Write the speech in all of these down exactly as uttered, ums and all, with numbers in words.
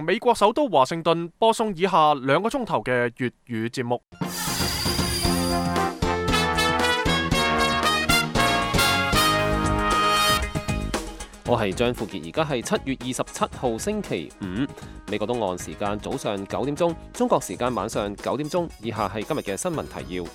美國首都華盛頓播送以下兩個鐘頭嘅粵語節目。 我係張富傑，而家係七月二十七號星期五，美國東岸時間早上九點鐘，中國時間晚上九點鐘。以下係今日嘅新聞提要。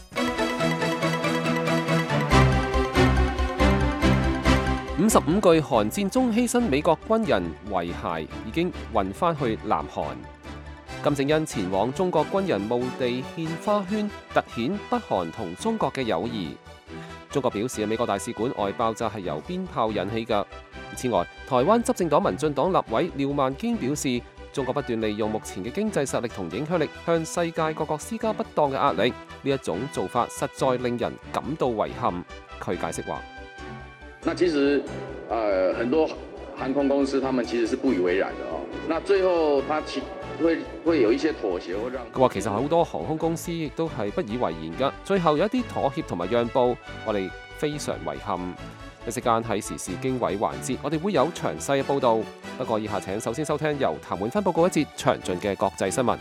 五十五具韓戰中犧牲美國軍人遺骸已經運返去南韓。金正恩前往中國軍人墓地獻花圈，凸顯北韓同中國嘅友誼。中國表示美國大使館外爆炸係由鞭炮引起㗎。此外，台灣執政黨民進黨立委廖萬堅表示，中國不斷利用目前嘅經濟實力同影響力向世界各國施加不當嘅壓力，呢一種做法實在令人感到遺憾。佢解釋話： 那其實，呃，很多航空公司他們其實是不以為然的哦。那最後，他其會會有一些妥協，讓佢話其實好多航空公司亦都係不以為然㗎，最後有一啲妥協同埋讓步，我哋非常遺憾。一時間喺時事經緯環節，我哋會有詳細嘅報導。不過以下請首先收聽由譚永芬報告一節詳盡嘅國際新聞。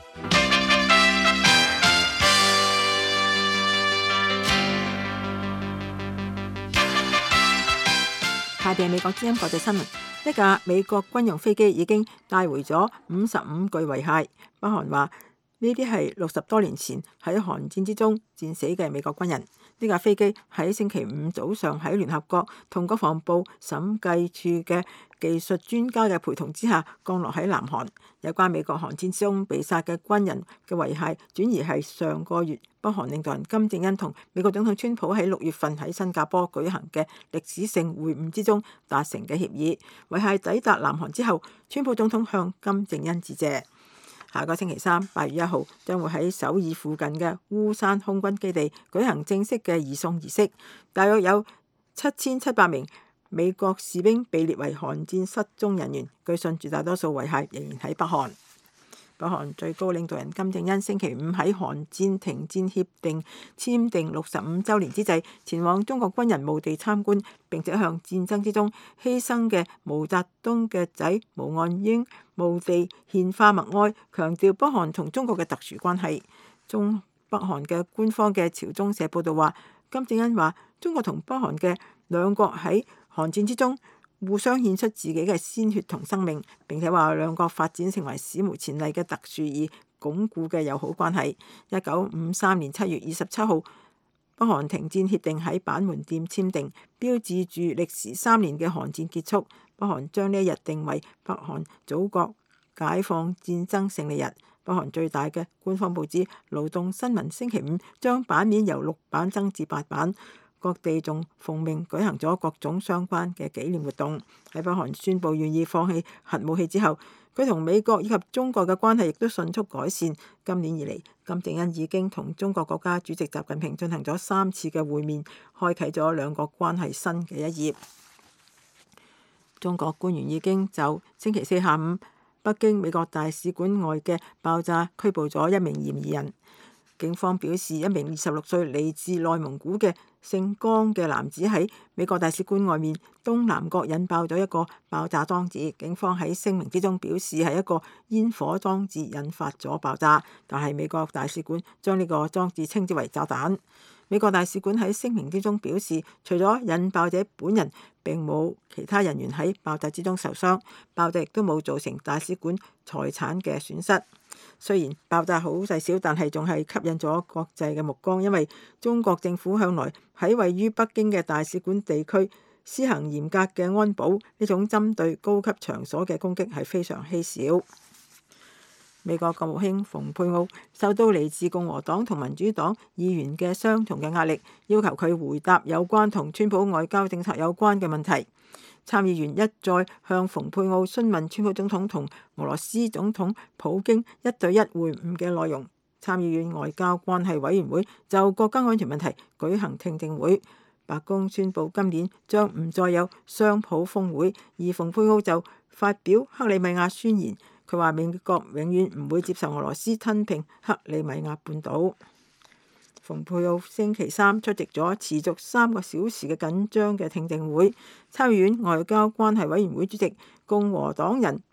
下邊係美國之音國際新聞。一架美國軍用飛機已經帶回咗五十五具遺骸。北韓話呢啲係六十多年前喺韓戰之中戰死嘅美國軍人。呢架飛機喺星期五早上喺聯合國同國防部審計處嘅技術專家嘅陪同之下降落喺南韓。有關美國韓戰之中被殺嘅軍人嘅遺骸，轉移係上個月北韓領導人金正恩同美國總統川普喺六月份喺新加坡舉行嘅歷史性會晤之中達成嘅協議。遺骸抵達南韓之後，川普總統向金正恩致謝。下個星期三，八月一號，將會喺首爾附近嘅烏山空軍基地舉行正式嘅移送儀式。大約有七千七百名美國士兵被列為韓戰失蹤人員，據信絕大多數遺骸仍然喺北韓。北韓最高領導人金正恩星期五喺韓戰停戰協定簽訂六十五週年之際，前往中國軍人墓地參觀，並且向戰爭之中犧牲嘅毛澤東嘅仔毛岸英墓地獻花默哀，強調北韓同中國嘅特殊關係。中北韓嘅官方嘅朝中社報導話，金正恩話中國同北韓嘅兩國喺韓戰之中互相獻出自己嘅鮮血同生命，並且話兩國發展成為史無前例嘅特殊而鞏固嘅友好關係。一九五三年七月二十七號，北韓停戰協定喺板門店簽訂，標誌住歷時三年嘅韓戰結束。北韓將呢一日定為北韓祖國解放戰爭勝利日。北韓最大嘅官方報紙《勞動新聞》星期五將版面由六版增至八版。各地仲奉命舉行咗各種相關嘅紀念活動。喺北韓宣布願意放棄核武器之後，佢同美國以及中國嘅關係亦都迅速改善。今年以嚟，金正恩已經同中國國家主席習近平進行咗三次嘅會面，開啟咗兩國關係新嘅一頁。中國官員已經就星期四下午北京美國大使館外嘅爆炸拘捕咗一名嫌疑人。警方表示，一名二十六歲嚟自內蒙古嘅姓江嘅男子喺美國大使館外面東南角引爆咗一個爆炸裝置。警方喺聲明之中表示係一個煙火裝置引發咗爆炸，但係美國大使館將呢個裝置稱之為炸彈。美國大使館喺聲明之中表示，除咗引爆者本人，並冇其他人員喺爆炸之中受傷，爆炸亦都冇造成大使館財產嘅損失。雖然爆炸好細小，但係仲係吸引咗國際嘅目光，因為中國政府向來喺位於北京嘅大使館地區施行嚴格嘅安保，呢種針對高級場所嘅攻擊係非常稀少。美國國務卿蓬佩奧受到嚟自共和黨同民主黨議員嘅雙重嘅壓力，要求佢回答有關同川普外交政策有關嘅問題。參議員一再向蓬佩奧詢問川普總統同俄羅斯總統普京一對一會晤嘅內容。參議院外交關係委員會就國家安全問題舉行聽證會。白宮宣布今年將唔再有雙普峰會，而蓬佩奧就發表克里米亞宣言。佢話美國永遠唔會接受俄羅斯吞併克里米亞半島。蓬佩奧星期三出席咗持續三個小時嘅緊張嘅聽證會。參議院外交關係委員會主席共和黨人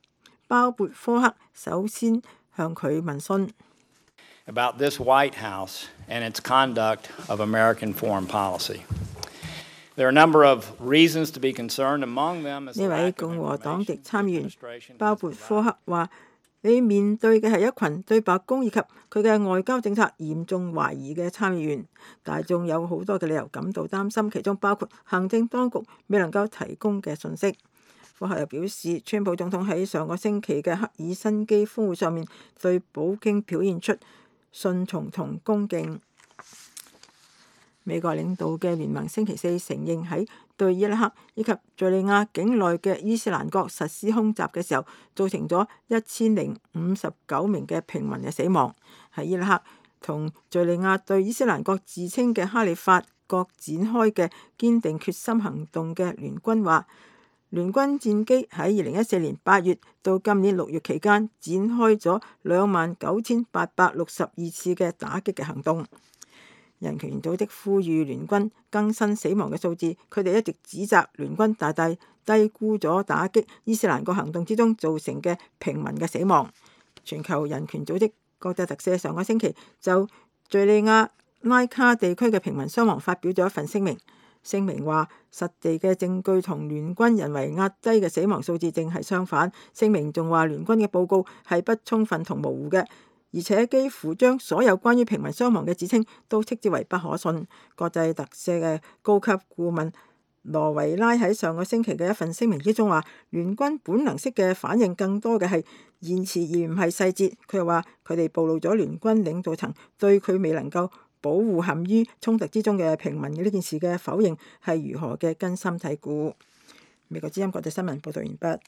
鮑勃科克首先向佢問訊。 About this White House and its conduct of American foreign policy. There are a number of reasons to be concerned. Among them is 呢位共和黨籍參議員鮑勃科克話：你面對嘅係一群對白宮以及佢嘅外交政策嚴重懷疑嘅參議員，大眾有好多嘅理由感到擔心，其中包括行政當局未能夠提供嘅信息。科克又表示，川普總統喺上個星期嘅赫爾辛基峰會上面對普京表現出順從同恭敬。美國領導嘅聯盟星期四承認喺對伊拉克以及敘利亞境內嘅伊斯蘭國實施空襲嘅時候，造成咗一千零五十九名嘅平民嘅死亡。喺伊拉克同敘利亞對伊斯蘭國自稱嘅哈里發國展開嘅堅定決心行動嘅聯軍話，聯軍戰機喺二零一四年八月到今年六月期間展開咗兩萬九千八百六十二次嘅打擊嘅行動。人權組織呼籲聯軍更新死亡嘅數字，佢哋一直指責聯軍大大低估咗打擊伊斯蘭國行動之中造成嘅平民嘅死亡。全球人權組織國際特赦上個星期就敘利亞拉卡地區嘅平民傷亡發表咗一份聲明，聲明話實地嘅證據同聯軍人為壓低嘅死亡數字正係相反。聲明仲話聯軍嘅報告係不充分同模糊嘅，而且幾乎將所有關於平民傷亡嘅指稱都斥之為不可信。國際特赦嘅高級顧問羅維拉喺上個星期嘅一份聲明之中話，聯軍本能式嘅反應更多嘅係言辭而唔係細節。佢又話佢哋暴露咗聯軍領導層對佢未能夠保護陷於衝突之中嘅平民嘅呢件事嘅否認係如何嘅根深蒂固。美國之音國際新聞報道完畢。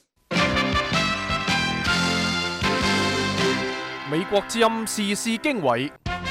美國之音時事經緯，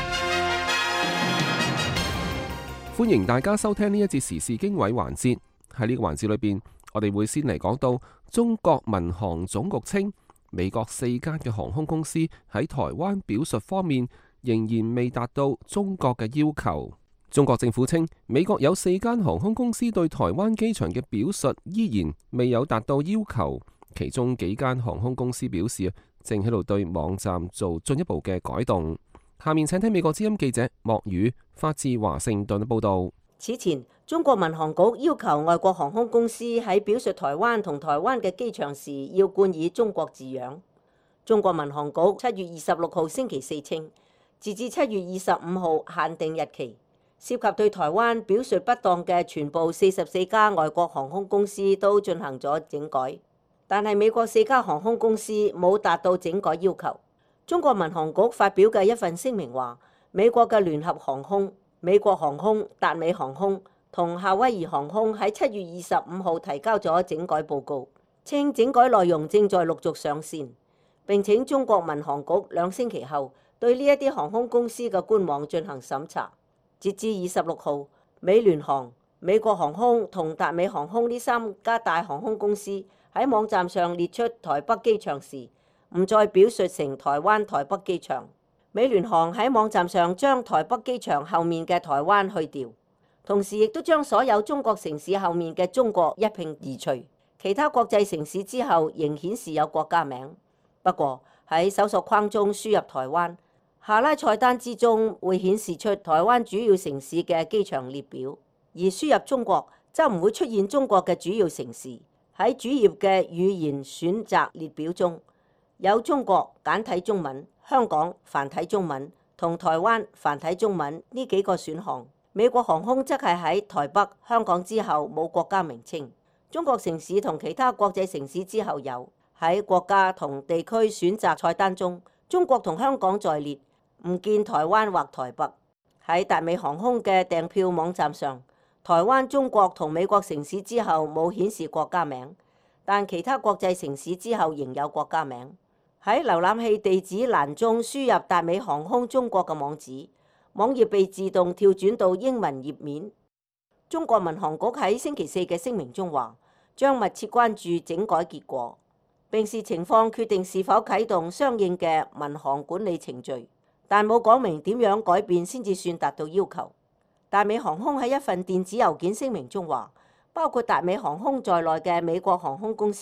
歡迎大家收聽呢一節時事經緯環節。喺呢個環節裏邊，我哋會先嚟講到中國民航總局稱，美國四間嘅航空公司喺台灣表述方面仍然未達到中國嘅要求。中國政府稱，美國有四間航空公司對台灣機場嘅表述依然未有達到要求，其中幾間航空公司表示正喺度對網站做進一步嘅改動。下面請聽美國之音記者莫宇發自華盛頓嘅報道。 此前，中國民航局要求外國航空公司喺表述台灣同台灣嘅機場時要冠以中國字樣。中國民航局七月二十六號星期四稱，截至七月二十五號限定日期，涉及對台灣表述不當嘅全部四十四家外國航空公司都進行咗整改。但係美國四家航空公司冇達到整改要求。中國民航局發表嘅一份聲明話，美國嘅聯合航空、美國航空、達美航空同夏威夷航空喺七月二十五號提交咗整改報告，稱整改內容正在陸續上線，並請中國民航局兩星期後對呢一啲航空公司嘅官網進行審查。截至二十六號，美聯航、美國航空同達美航空呢三家大航空公司喺網站上列出台北機場時，唔再表述成台灣台北機場。美聯航喺網站上將台北機場後面嘅台灣去掉，同時亦都將所有中國城市後面嘅中國一併移除。其他國際城市之後仍顯示有國家名，不過喺搜索框中輸入台灣，下拉菜單之中會顯示出台灣主要城市嘅機場列表，而輸入中國則唔會出現中國嘅主要城市。喺主頁嘅語言選擇列表中，有中國簡體中文、香港繁體中文同台灣繁體中文呢幾個選項。美國航空則係喺台北、香港之後冇國家名稱，中國城市同其他國際城市之後有。喺國家同地區選擇菜單中，中國同香港在列，唔見台灣或台北。喺達美航空嘅訂票網站上，台灣、中國同美國城市之後冇顯示國家名，但其他國際城市之後仍有國家名。喺瀏覽器地址欄中輸入達美航空中國嘅網址，網頁被自動跳轉到英文頁面。中國民航局喺星期四嘅聲明中話，將密切關注整改結果，並視情況決定是否啟動相應嘅民航管理程序，但冇講明點樣改變先至算達到要求。達美航空喺一份電子郵件聲明中話，包括達美航空在內嘅美國航空公司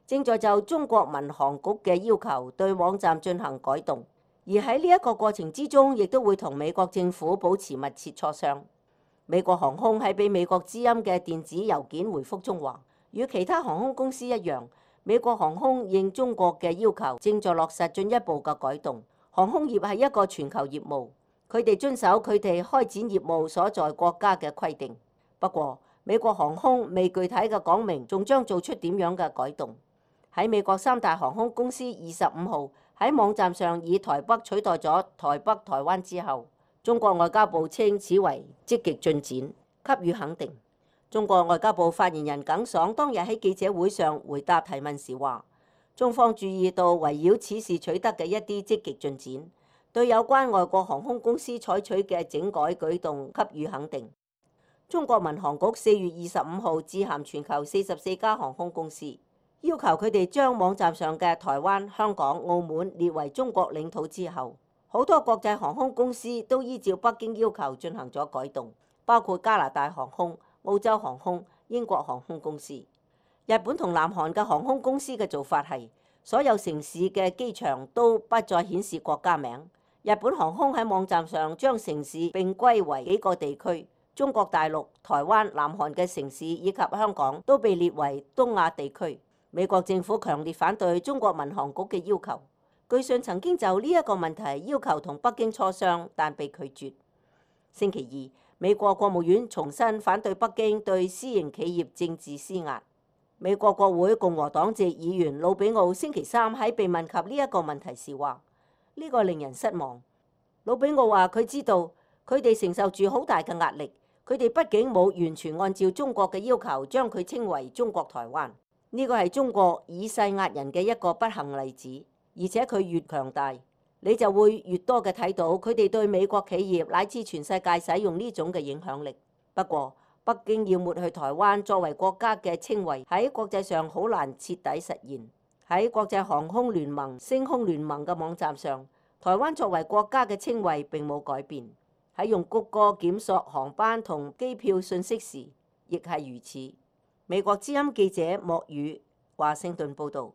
正在就中國民航局嘅要求對網站進行改動，而喺呢一個過程之中，亦都會同美國政府保持密切磋商。美國航空喺俾美國之音嘅電子郵件回覆中話，與其他航空公司一樣，美國航空應中國嘅要求，正在落實進一步嘅改動。航空業係一個全球業務，佢哋遵守佢哋開展業務所在國家嘅規定。不過，美國航空未具體嘅講明，仲將做出點樣嘅改動。喺美國三大航空公司二十五號喺網站上以台北取代咗台北、台灣之後，中國外交部稱此為積極進展，給予肯定。中國外交部發言人耿爽當日喺記者會上回答提問時話，中方注意到圍繞此事取得嘅一啲積極進展，對有關外國航空公司採取嘅整改舉動給予肯定。中國民航局四月二十五號致函全球四十四家航空公司，要求佢哋將網站上嘅台灣、香港、澳門列為中國領土之後，好多國際航空公司都依照北京要求進行咗改動，包括加拿大航空、澳洲航空、英國航空公司。日本同南韓嘅航空公司嘅做法係，所有城市嘅機場都不再顯示國家名。日本航空喺網站上將城市並歸為幾個地區。中國大陸、台灣、南韓嘅城市以及香港都被列為東亞地區。美國政府強烈反對中國民航局嘅要求。據信曾經就呢一個問題要求同北京磋商，但被拒絕。星期二，美國國務院重申反對北京對私營企業政治施壓。美國國會共和黨籍議員魯比奧星期三喺被問及呢一個問題時話：呢個令人失望。魯比奧話佢知道佢哋承受住好大嘅壓力。佢哋畢竟冇完全按照中國嘅要求將佢稱為中國台灣，呢個係中國以勢壓人嘅一個不幸例子。而且佢越強大，你就會越多嘅睇到佢哋對美國企業乃至全世界使用呢種嘅影響力。不過，北京要抹去台灣作為國家嘅稱謂，喺國際上好難徹底實現。喺國際航空聯盟、星空聯盟嘅網站上，台灣作為國家嘅稱謂並冇改變。喺用谷歌檢索航班同機票信息時，亦係如此。美國之音記者莫宇華盛頓報導。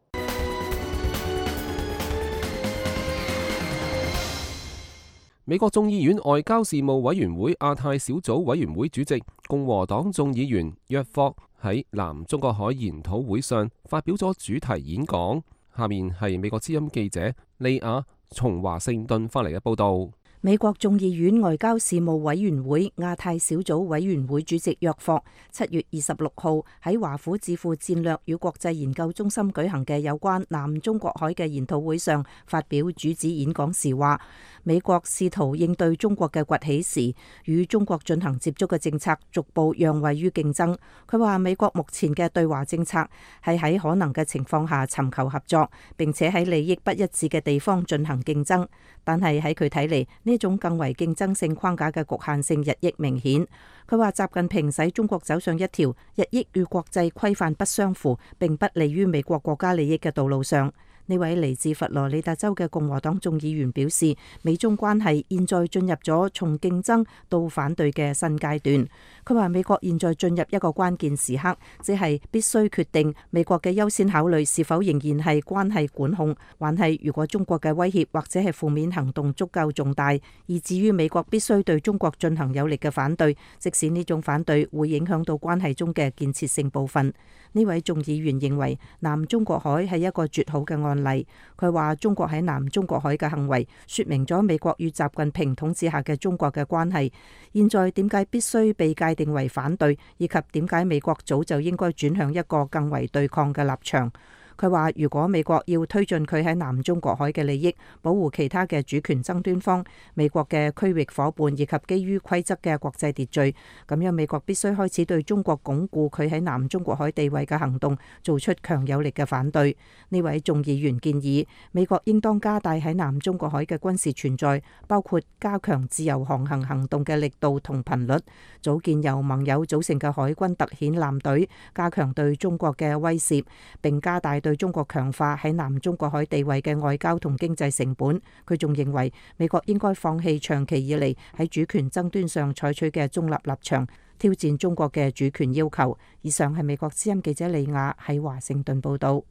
美國眾議院外交事務委員會亞太小組委員會主席共和黨眾議員約霍喺南中國海研討會上發表咗主題演講。下面係美國之音記者利亞從華盛頓發嚟嘅報導。 美國眾議院外交事務委員會亞太小組委員會主席約霍七月二十六號喺華府智庫戰略與國際研究中心舉行嘅有關南中國海嘅研討會上發表主旨演講時話，美國試圖應對中國嘅崛起時，與中國進行接觸嘅政策逐步讓位於競爭。佢話美國目前嘅對華政策係喺可能嘅情況下尋求合作，並且喺利益不一致嘅地方進行競爭。但係喺佢睇嚟，呢種更為競爭性框架嘅局限性日益明顯。佢話習近平使中國走上一條日益與國際規範不相符，並不利於美國國家利益嘅道路上。呢位嚟自佛羅里達州嘅共和黨眾議員表示，美中關係現在進入咗從競爭到反對嘅新階段。佢話美國現在進入一個關鍵時刻，即係必須決定美國嘅優先考慮是否仍然係關係管控，還係如果中國嘅威脅或者係負面行動足夠重大，以至於美國必須對中國進行有力嘅反對，即使呢種反對會影響到關係中嘅建設性部分。呢位眾議員認為南中國海係一個絕好嘅案例。佢話中國喺南中國海嘅行為說明咗美國與習近平統治下嘅中國嘅關係。現在點解必須被界定為反對，以及點解美國早就應該轉向一個更為對抗嘅立場。佢話如果美國要推進佢喺南中國海嘅利益，保護其他嘅主權爭端方、美國嘅區域夥伴以及基於規則嘅國際秩序，咁樣美國必須開始對中國鞏固佢喺南中國海地位嘅行動做出強有力嘅反對。呢位眾議員建議美國應當加大喺南中國海嘅軍事存在，包括加強自由航行行動嘅力度同頻率，組建由盟友組成嘅海軍特遣艦隊，加強對中國嘅威懾，並加大對中國強化喺南中國海地位嘅外交同經濟成本。佢仲認為美國應該放棄長期以嚟喺主權爭端上採取嘅中立立場， 挑戰中國嘅主權要求。以上係美國之音記者李雅喺華盛頓報道。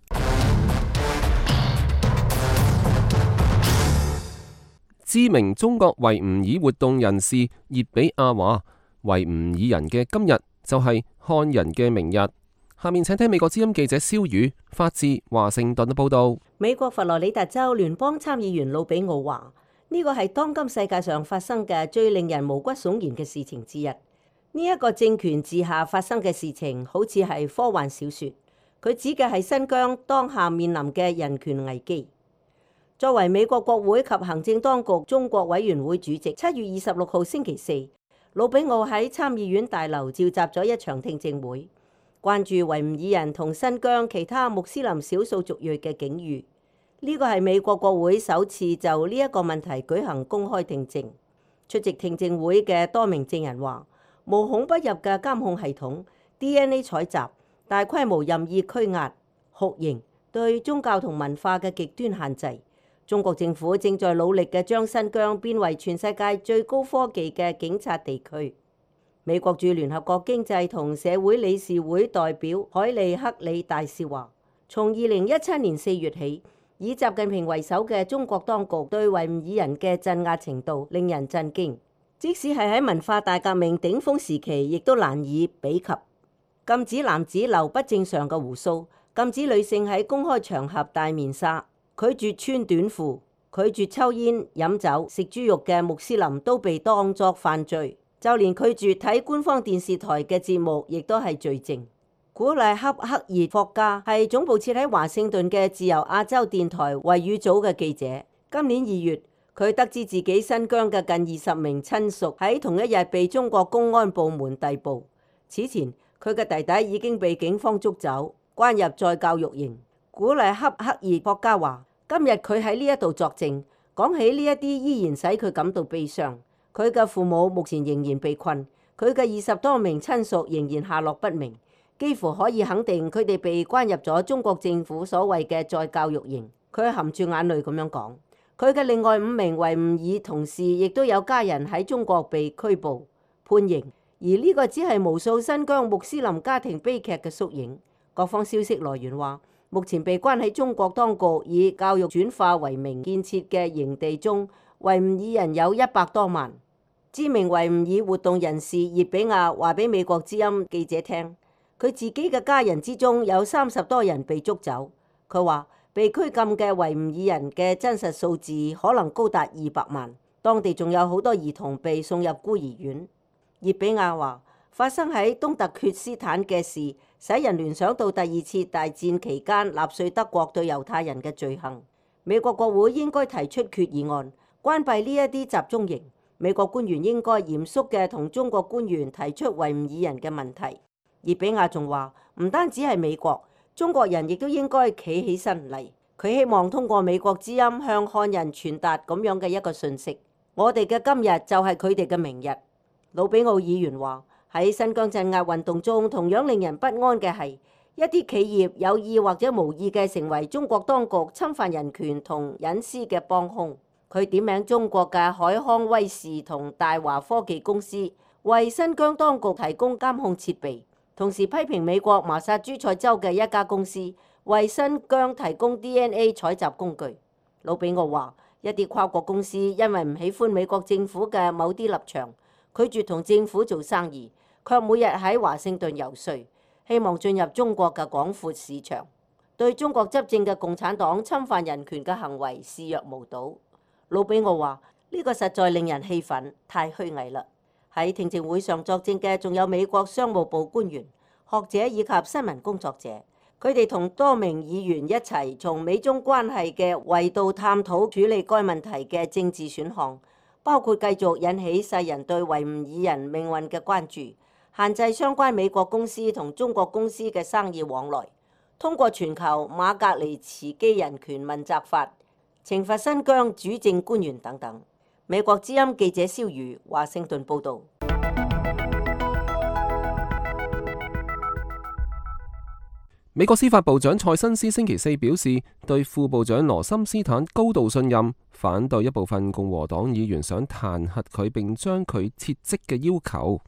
知名中國維吾爾活動人士葉比亞話：維吾爾人嘅今日就係漢人嘅明日。下面請聽美國之音記者蕭宇發自華盛頓嘅報道。 美國佛羅里達州聯邦參議員魯比奧話：呢個係當今世界上發生嘅最令人毛骨悚然嘅事情之一。呢、這、一個政權治下發生嘅事情，好似係科幻小說。佢指嘅係新疆當下面臨嘅人權危機。作為美國國會及行政當局中國委員會主席，七月二十六號星期四，魯比奧喺參議院大樓召集咗一場聽證會，關注維吾爾人同新疆其他穆斯林少數族裔嘅境遇。呢個係美國國會首次就呢一個問題舉行公開聽證。出席聽證會嘅多名證人話，無孔不入嘅監控系統、D N A 採集、大規模任意拘押、酷刑、對宗教同文化嘅極端限制。中國政府正在努力嘅將新疆變為全世界最高科技嘅警察地區。美國駐聯合國經濟同社會理事會代表海利克里大使話，從二零一七年四月起，以習近平為首嘅中國當局對維吾爾人嘅鎮壓程度令人震驚，即使係喺文化大革命頂峰時期，亦都難以比及。禁止男子留不正常嘅鬍鬚，禁止女性喺公開場合戴面紗，拒絕穿短褲，拒絕抽煙、飲酒、食豬肉嘅穆斯林都被當作犯罪，就連拒絕睇官方電視台嘅節目，亦都係罪證。古麗恰克爾霍加係總部設喺華盛頓嘅自由亞洲電台維語組嘅記者。今年二月，佢得知自己新疆嘅近二十名親屬喺同一日被中國公安部門逮捕。此前，佢嘅弟弟已經被警方捉走，關入再教育營。古麗恰克爾霍加話：今日佢喺呢一度作證，講起呢一啲依然使佢感到悲傷。佢嘅父母目前仍然被困，佢嘅二十多名親屬仍然下落不明，幾乎可以肯定佢哋被關入咗中國政府所謂嘅再教育營。佢含住眼淚咁樣講，佢嘅另外五名維吾爾同事亦都有家人喺中國被拘捕判刑，而呢個只係無數新疆穆斯林家庭悲劇嘅縮影。各方消息來源話，目前被關喺中國當局以教育轉化為名建設嘅營地中，維吾爾人有一百多萬。知名維吾爾活動人士葉比亞話俾美國之音記者聽，佢自己嘅家人之中有三十多人被捉走。佢話被拘禁嘅維吾爾人嘅真實數字可能高達二百萬，當地仲有好多兒童被送入孤兒院。葉比亞話，發生喺東突厥斯坦嘅事，使人聯想到第二次大戰期間納粹德國對猶太人嘅罪行。美國國會應該提出決議案，關閉呢一啲集中營。美國官員應該嚴肅嘅同中國官員提出維吾爾人嘅問題。葉比亞仲話，唔單止係美國，中國人亦都應該企起身嚟。佢希望通過美國之音向漢人傳達咁樣嘅一個訊息：我哋嘅今日就係佢哋嘅明日。魯比奧議員話，喺新疆鎮壓運動中，同樣令人不安嘅係一啲企業有意或者無意嘅成為中國當局侵犯人權同隱私嘅幫兇。佢點名中國嘅海康威視同大華科技公司為新疆當局提供監控設備，同時批評美國麻薩諸塞州嘅一家公司為新疆提供 D N A 採集工具。魯比奧話，一啲跨國公司因為唔喜歡美國政府嘅某啲立場，拒絕同政府做生意，卻每日喺華盛頓遊說，希望進入中國嘅廣闊市場，對中國執政嘅共產黨侵犯人權嘅行為視若無睹。魯比奧話：呢個實在令人氣憤，太虛偽啦！喺聽證會上作證嘅仲有美國商務部官員、學者以及新聞工作者，佢哋同多名議員一齊從美中關係嘅維度探討處理該問題嘅政治選項，包括繼續引起世人對維吾爾人命運嘅關注，限制相關美國公司同中國公司嘅生意往來，通過全球馬格尼茨基人權問責法，懲罰新疆主政官員等等。美國之音記者蕭瑜華盛頓報導。 美國司法部長蔡新斯星期四表示，對副部長羅森斯坦高度信任，反對一部分共和黨議員想彈劾佢並將佢撤職嘅要求。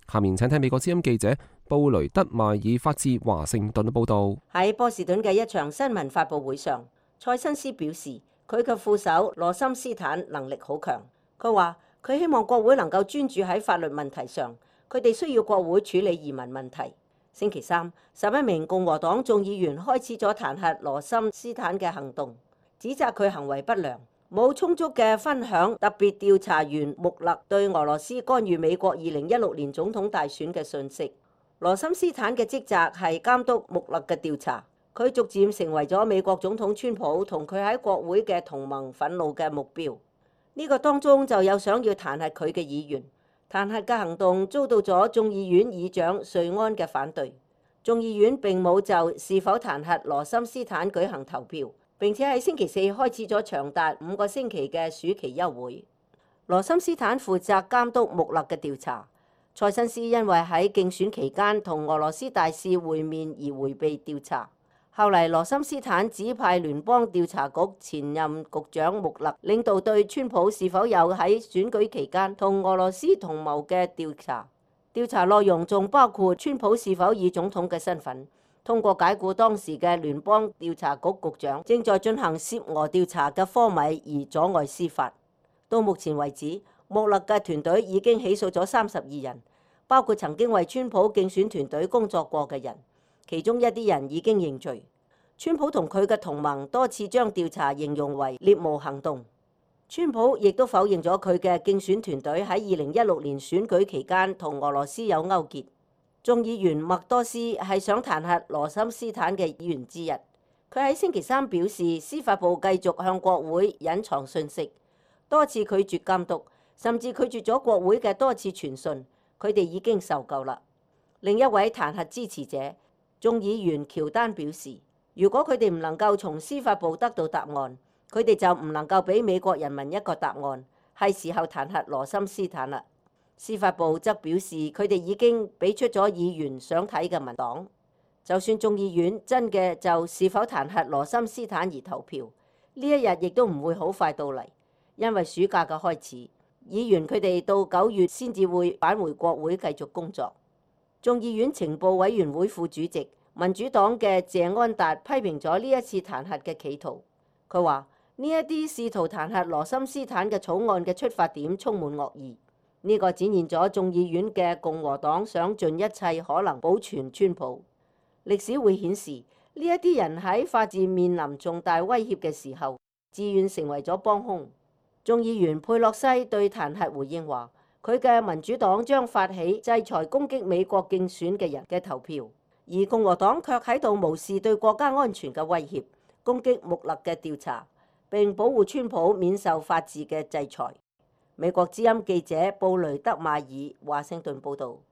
下面請睇美國之音記者布雷德邁爾發自華盛頓嘅報導。 喺波士頓嘅一場新聞發佈會上，塞申斯表示佢嘅副手羅森斯坦能力好強。佢話佢希望國會能夠專注喺法律問題上，佢哋需要國會處理移民問題。星期三，十一名共和黨眾議員開始咗彈劾羅森斯坦嘅行動，指責佢行為不良，冇充足嘅分享特別調查員穆勒對俄羅斯干預美國二零一六年總統大選嘅訊息。羅森斯坦嘅職責係監督穆勒嘅調查，佢逐漸成為咗美國總統川普同佢喺國會嘅同盟憤怒嘅目標。呢個當中就有想要彈劾佢嘅議員，彈劾嘅行動遭到咗眾議院議長瑞安嘅反對。眾議院並冇就是否彈劾羅森斯坦舉行投票。並且喺星期四開始咗長達五個星期嘅暑期休會。羅森斯坦負責監督穆勒嘅調查。塞申斯因為喺競選期間同俄羅斯大使會面而迴避調查。後嚟羅森斯坦指派聯邦調查局前任局長穆勒領導對川普是否有喺選舉期間同俄羅斯同謀嘅調查。調查內容仲包括川普是否以總統嘅身份通過解雇當時嘅聯邦調查局局長正在進行涉俄調查嘅科米而阻礙司法。到目前為止，穆勒嘅團隊已經起訴咗三十二人，包括曾經為川普競選團隊工作過嘅人，其中一啲人已經認罪。川普同佢嘅同盟多次將調查形容為獵巫行動。川普亦都否認咗佢嘅競選團隊喺二零一六年選舉期間同俄羅斯有勾結。眾議員麥多斯係想彈劾羅森斯坦嘅議員之一。佢喺星期三表示，司法部繼續向國會隱藏信息，多次拒絕監督，甚至拒絕咗國會嘅多次傳訊。佢哋已經受夠啦。另一位彈劾支持者眾議員喬丹表示，如果佢哋唔能夠從司法部得到答案，佢哋就唔能夠俾美國人民一個答案，係時候彈劾羅森斯坦啦。司法部則表示，佢哋已經俾出咗議員想睇嘅文檔。就算眾議院真嘅就是否彈劾羅森斯坦而投票，呢一日亦都唔會好快到嚟，因為暑假嘅開始，議員佢哋到九月先至會返回國會繼續工作。眾議院情報委員會副主席民主黨嘅謝安達批評咗呢一次彈劾嘅企圖。佢話呢一啲試圖彈劾羅森斯坦嘅草案嘅出發點充滿惡意。呢個展現咗眾議院嘅共和黨想盡一切可能保存川普。歷史會顯示，呢一啲人喺法治面臨重大威脅嘅時候，自願成為咗幫兇。眾議員佩洛西對彈劾回應話，佢嘅民主黨將發起制裁攻擊美國競選嘅人嘅投票，而共和黨卻喺度無視對國家安全嘅威脅，攻擊穆勒嘅調查，並保護川普免受法治嘅制裁。美國之音記者布雷德馬爾華盛頓報導。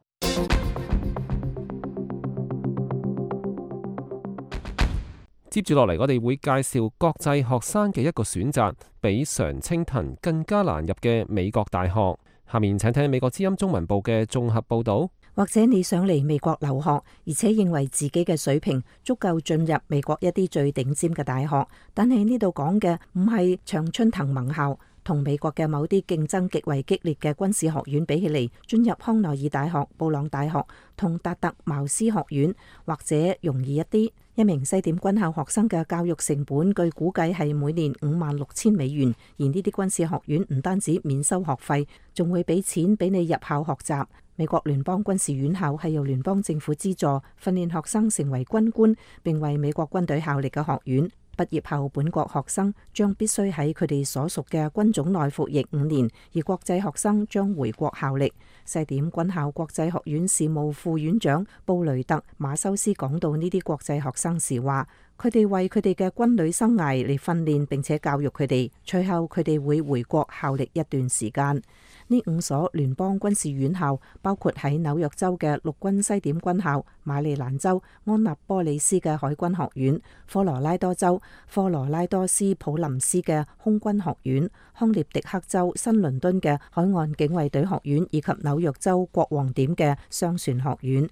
接住落嚟，我哋會介紹國際學生嘅一個選擇，比常青藤更加難入嘅美國大學。下面請聽美國之音中文部嘅綜合報導。 或者你想嚟美國留學，而且認為自己嘅水平足夠進入美國一啲最頂尖嘅大學，但係呢度講嘅唔係常春藤盟校。同美國嘅某啲競爭極為激烈嘅軍事學院比起嚟，進入康奈爾大學、布朗大學同達特茅斯學院或者容易一啲。一名西點軍校學生嘅教育成本據估計係每年五萬六千美元，而呢啲軍事學院唔單止免收學費，仲會俾錢俾你入校學習。美國聯邦軍事院校係由聯邦政府資助，訓練學生成為軍官並為美國軍隊效力嘅學院。畢業後，本國學生將必須喺佢哋所屬嘅軍種內服役五年，而國際學生將回國效力。西點軍校國際學院事務副院長布雷特馬修斯講到呢啲國際學生時話，佢哋為佢哋嘅軍旅生涯嚟訓練並且教育佢哋，隨後佢哋會回國效力一段時間。呢五所聯邦軍事院校包括喺紐約州嘅陸軍西點軍校、馬里蘭州安納波利斯嘅海軍學院、科羅拉多州科羅拉多斯普林斯嘅空軍學院、康涅狄克州新倫敦嘅海岸警衛隊學院以及紐約州國王點嘅商船學院。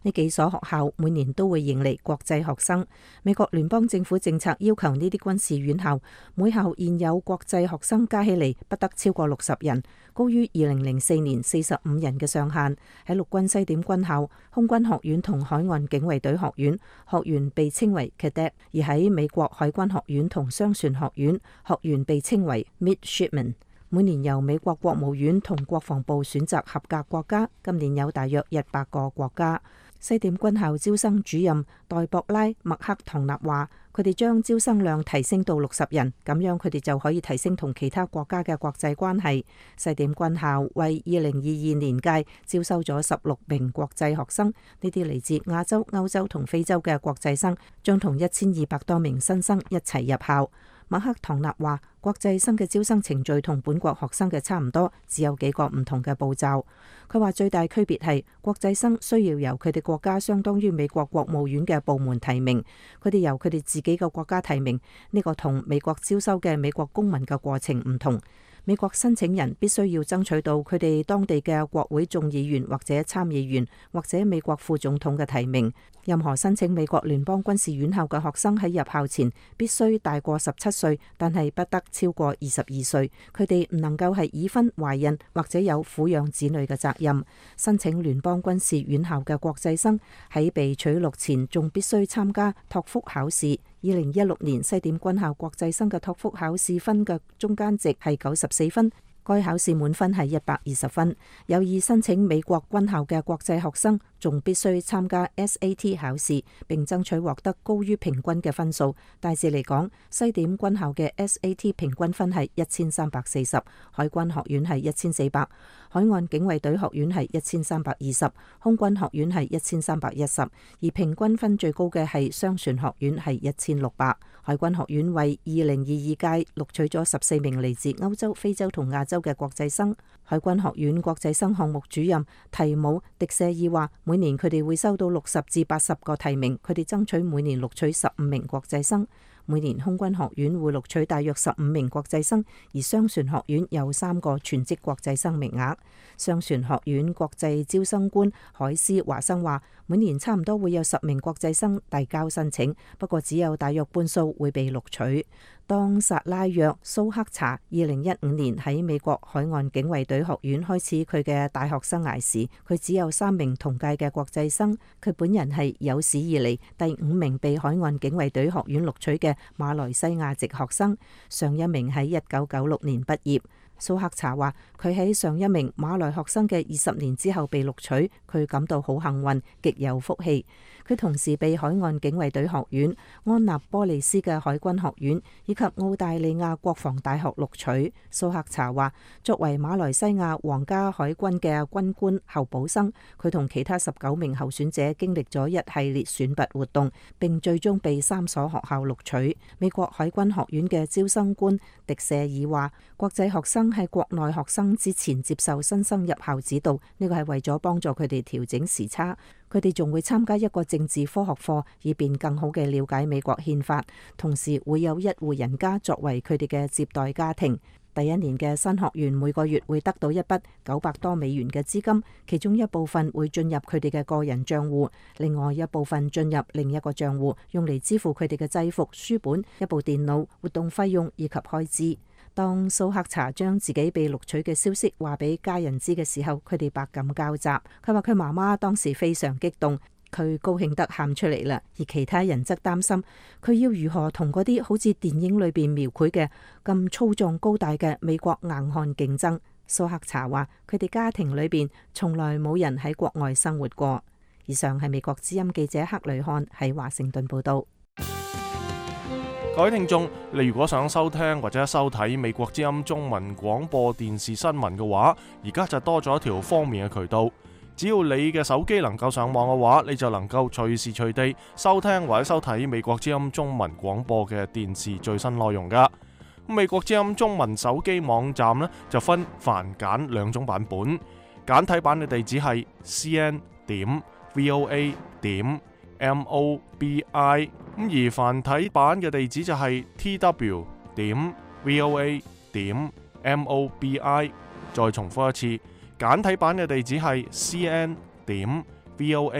呢幾所學校每年都會迎嚟國際學生。美國聯邦政府政策要求呢啲軍事院校每校現有國際學生加起嚟不得超過六十人，高於二零零四年四十五人嘅上限。喺陸軍西點軍校、空軍學院同海岸警衛隊學院，學員被稱為 cadet；而喺美國海軍學院同商船學院，學員被稱為 midshipmen。每年由美國國務院同國防部選擇合格國家，今年有大約一百個國家。西點軍校招生主任黛博拉·麥克唐納話，佢哋將招生量提升到六十人，咁樣佢哋就可以提升同其他國家嘅國際關係。西點軍校為二零二二年屆招收咗十六名國際學生，呢啲嚟自亞洲、歐洲同非洲嘅國際生，將同一千二百多名新生一齊入校。麥克唐納話，國際生嘅招生程序同本國學生嘅差唔多，只有幾個唔同嘅步驟。佢話最大區別係國際生需要由佢哋國家相當於美國國務院嘅部門提名，佢哋由佢哋自己嘅國家提名，呢個同美國招收嘅美國公民嘅過程唔同。美國申請人必須要爭取到佢哋當地嘅國會眾議員或者參議員或者美國副總統嘅提名。任何申請美國聯邦軍事院校嘅學生喺入校前必須大過十七歲，但係不得超過二十二歲。佢哋唔能夠係已婚、懷孕或者有撫養子女嘅責任。申請聯邦軍事院校嘅國際生喺被取錄前仲必須參加托福考試。二零一六年西點軍校國際生嘅托福考試分嘅中間值係九十四分。該考試滿分係一百二十分。有意申請美國軍校嘅國際學生仲必須參加 S A T 考試，並爭取獲得高於平均嘅分數。大致嚟講，西點軍校嘅 S A T 平均分係一千三百四十，海軍學院係一千四百，海岸警衛隊學院係一千三百二十，空軍學院係一千三百一十，而平均分最高嘅係商船學院係一千六百。海軍學院為二零二二屆錄取咗十四名嚟自歐洲、非洲同亞洲嘅國際生。海軍學院國際生項目主任提姆·迪舍爾話，每年佢哋會收到六十至八十個提名，佢哋爭取每年錄取十五名國際生。每年空軍學院會錄取大約十五名國際生，而商船學院有三個全職國際生名額。商船學院國際招生官海斯華生話，每年差唔多會有十名國際生遞交申請，不過只有大約半數會被錄取。當薩拉約蘇克查二零一五年喺美國海岸警衛隊學院開始佢嘅大學生涯時，佢只有三名同屆嘅國際生。佢本人係有史以嚟第五名被海岸警衛隊學院錄取嘅馬來西亞籍學生，上一名喺一九九六年畢業。蘇克查話，佢喺上一名馬來學生嘅二十年之後被錄取，佢感到好幸運，極有福氣。佢同時被海岸警衛隊學院、安納波利斯嘅海軍學院以及澳大利亞國防大學錄取。蘇克查話，作為馬來西亞皇家海軍嘅軍官候補生，佢同其他十九名候選者經歷咗一系列選拔活動，並最終被三所學校錄取。美國海軍學院嘅招生官迪舍爾話，國際學生喺國內學生之前接受新生入校指導，呢個係為咗幫助佢哋調整時差。佢哋仲會參加一個政治科學課，以便更好嘅了解美國憲法。同時會有一戶人家作為佢哋嘅接待家庭。第一年嘅新學員每個月會得到一筆九百多美元嘅資金，其中一部分會進入佢哋嘅個人賬戶，另外一部分進入另一個賬戶，用嚟支付佢哋嘅制服、書本、一部電腦、活動費用以及開支。當蘇克查將自己被錄取嘅消息話俾家人知嘅時候，佢哋百感交集。佢話佢媽媽當時非常激動，佢高興得喊出嚟啦，而其他人則擔心佢要如何同嗰啲好似電影裏邊描繪嘅咁粗壯高大嘅美國硬漢競爭。蘇克查話佢哋家庭裏邊從來冇人喺國外生活過。以上係美國之音記者克雷漢喺華盛頓報道。 各位聽眾，你如果想收聽或者收睇美國之音中文廣播電視新聞嘅話，而家就多咗一條方便嘅渠道。只要你嘅手機能夠上網嘅話，你就能夠隨時隨地收聽或者收睇美國之音中文廣播嘅電視最新內容噶。美國之音中文手機網站呢，就分繁簡兩種版本，簡體版嘅地址係 c n 點 v o a 點 m o b i， 咁而繁體版嘅地址就係 t w 點 v o a 點 m o b i。 再重複一次，簡體版嘅地址係 c n 點 v o a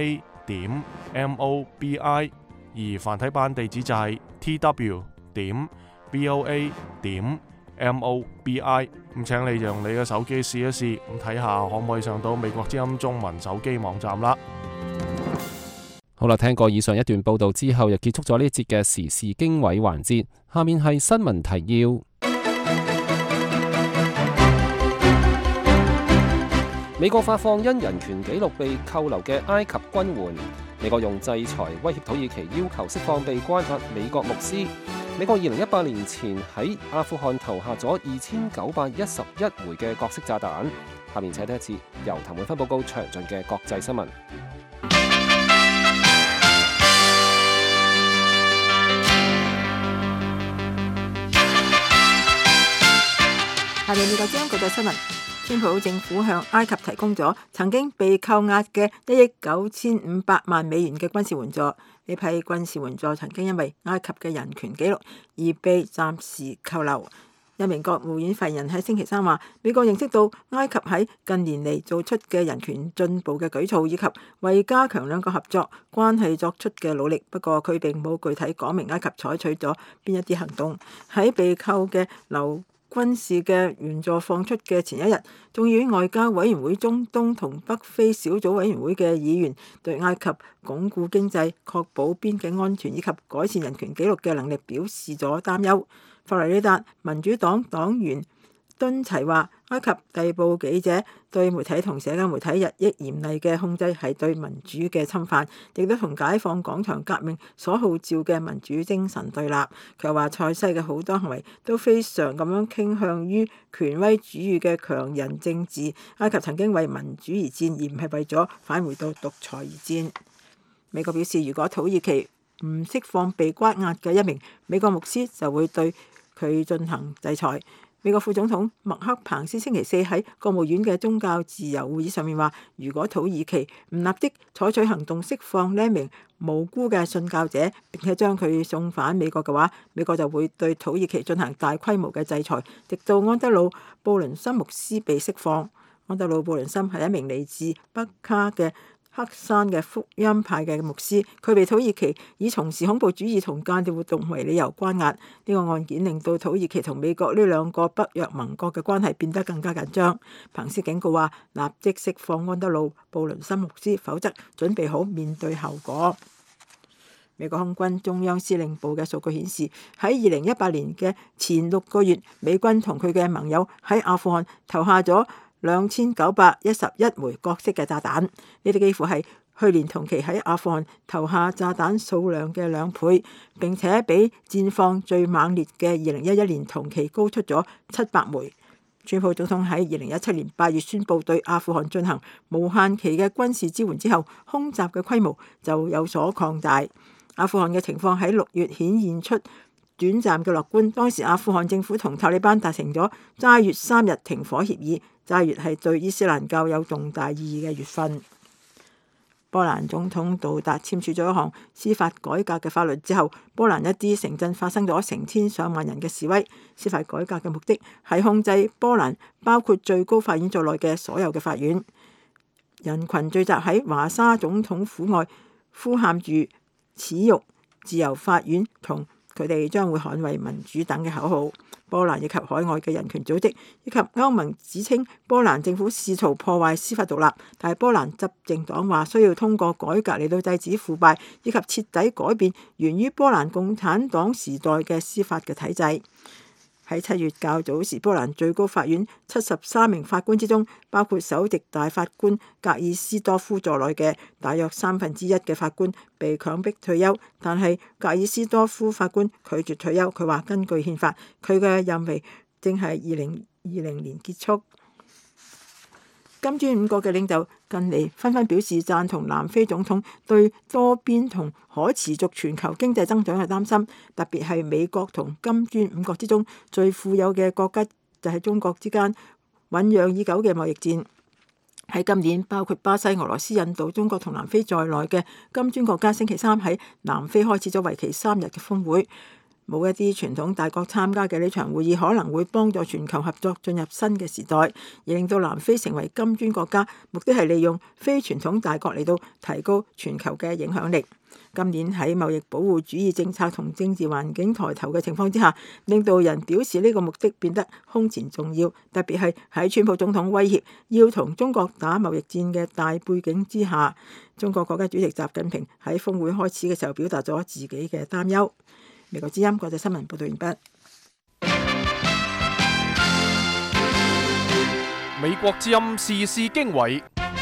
點 mobi， 而繁體版地址就係 tw 點 voa 點 mobi。咁請你用你嘅手機試一試，咁睇下可唔可以上到美國之音中文手機網站啦。 好啦，聽過以上一段報道之後，又結束咗呢一節嘅時事經緯環節。下面係新聞提要。美國發放因人權紀錄被扣留嘅埃及軍援。美國用制裁威脅土耳其，要求釋放被關押美國牧師。美國二零一八年前喺阿富汗投下咗二千九百一十一枚嘅各式炸彈。下面請聽一次由譚永芬報告詳盡嘅國際新聞。 下面美國之音國際新聞，川普政府向埃及提供咗曾經被扣押嘅一億九千五百萬美元嘅軍事援助。呢批軍事援助曾經因為埃及嘅人權紀錄而被暫時扣留。一名國務院發言人喺星期三話，美國認識到埃及喺近年嚟做出嘅人權進步嘅舉措，以及為加強兩個合作關係作出嘅努力。不過佢並冇具體講明埃及採取咗邊一啲行動。喺被扣嘅留軍事嘅援助放出嘅前一日，眾議院外交委員會中東同北非小組委員會嘅議員對埃及鞏固經濟、確保邊境安全以及改善人權紀錄嘅能力表示咗擔憂。佛羅里達民主黨黨員敦齊話，埃及逮捕記者對媒體同社交媒體日益嚴厲嘅控制係對民主嘅侵犯，亦都同解放廣場革命所號召嘅民主精神對立。佢又話，塞西嘅好多行為都非常咁樣傾向於權威主義嘅強人政治。埃及曾經為民主而戰，而唔係為咗返回到獨裁而戰。美國表示，如果土耳其唔釋放被關押嘅一名美國牧師，就會對佢進行制裁。美國副總統麥克彭斯星期四喺國務院嘅宗教自由會議上面話，如果土耳其唔立即採取行動釋放呢一名無辜嘅信教者，並且將佢送返美國嘅話，美國就會對土耳其進行大規模嘅制裁，直到安德魯布倫森牧師被釋放。安德魯布倫森係一名嚟自北卡嘅黑山嘅福音派嘅牧師，佢被土耳其以從事恐怖主義同間諜活動為理由關押。呢個案件令到土耳其同美國呢兩個北約盟國嘅關係變得更加緊張。彭斯警告話，立即釋放安德魯布倫森牧師，否則準備好面對後果。美國空軍中央司令部嘅數據顯示，喺二零一八年嘅前六個月，美軍同佢嘅盟友喺阿富汗投下咗兩千九百一十一枚各式嘅炸彈，呢啲幾乎係去年同期喺阿富汗投下炸彈數量嘅兩倍，並且比戰況最猛烈嘅二零一一年同期高出咗七百枚。川普總統喺二零一七年八月宣布對阿富汗進行無限期嘅軍事支援之後，空襲嘅規模就有所擴大。阿富汗嘅情況喺六月顯現出短暫嘅樂觀，當時阿富汗政府同塔利班達成咗齋月三日停火協議。齋月係對伊斯蘭教有重大意義嘅月份。波蘭總統杜達簽署咗一項司法改革嘅法律之後，波蘭一啲城鎮發生咗成千上萬人嘅示威。司法改革嘅目的係控制波蘭包括最高法院在內嘅所有嘅法院。人群聚集喺華沙總統府外，呼喊住恥辱、自由法院同佢哋將會捍衛民主等嘅口號。波蘭以及海外嘅人權組織以及歐盟指稱波蘭政府試圖破壞司法獨立，但係波蘭執政黨話需要通過改革嚟到制止腐敗，以及徹底改變源於波蘭共產黨時代嘅司法嘅體制。喺七月較早時，波蘭最高法院七十三名法官之中，包括首席大法官格爾斯多夫在內嘅大約三分之一嘅法官被強迫退休，但係格爾斯多夫法官拒絕退休。佢話根據憲法，佢嘅任期正係二零二零年結束。金磚五國嘅領袖近嚟紛紛表示贊同南非總統對多邊同可持續全球經濟增長嘅擔心，特別係美國同金磚五國之中最富有嘅國家就係中國之間醖釀已久嘅貿易戰。喺今年，包括巴西、俄羅斯、印度、中國同南非在內嘅金磚國家星期三喺南非開始咗為期三日嘅峰會。 冇一啲傳統大國參加嘅呢場會議，可能會幫助全球合作進入新嘅時代，而令到南非成為金磚國家。目的係利用非傳統大國嚟到提高全球嘅影響力。今年喺貿易保護主義政策同政治環境抬頭嘅情況之下，領導人表示呢個目的變得空前重要，特別係喺川普總統威脅要同中國打貿易戰嘅大背景之下。中國國家主席習近平喺峰會開始嘅時候表達咗自己嘅擔憂。美國之音國際新聞報道完畢。 美國之音時事經緯，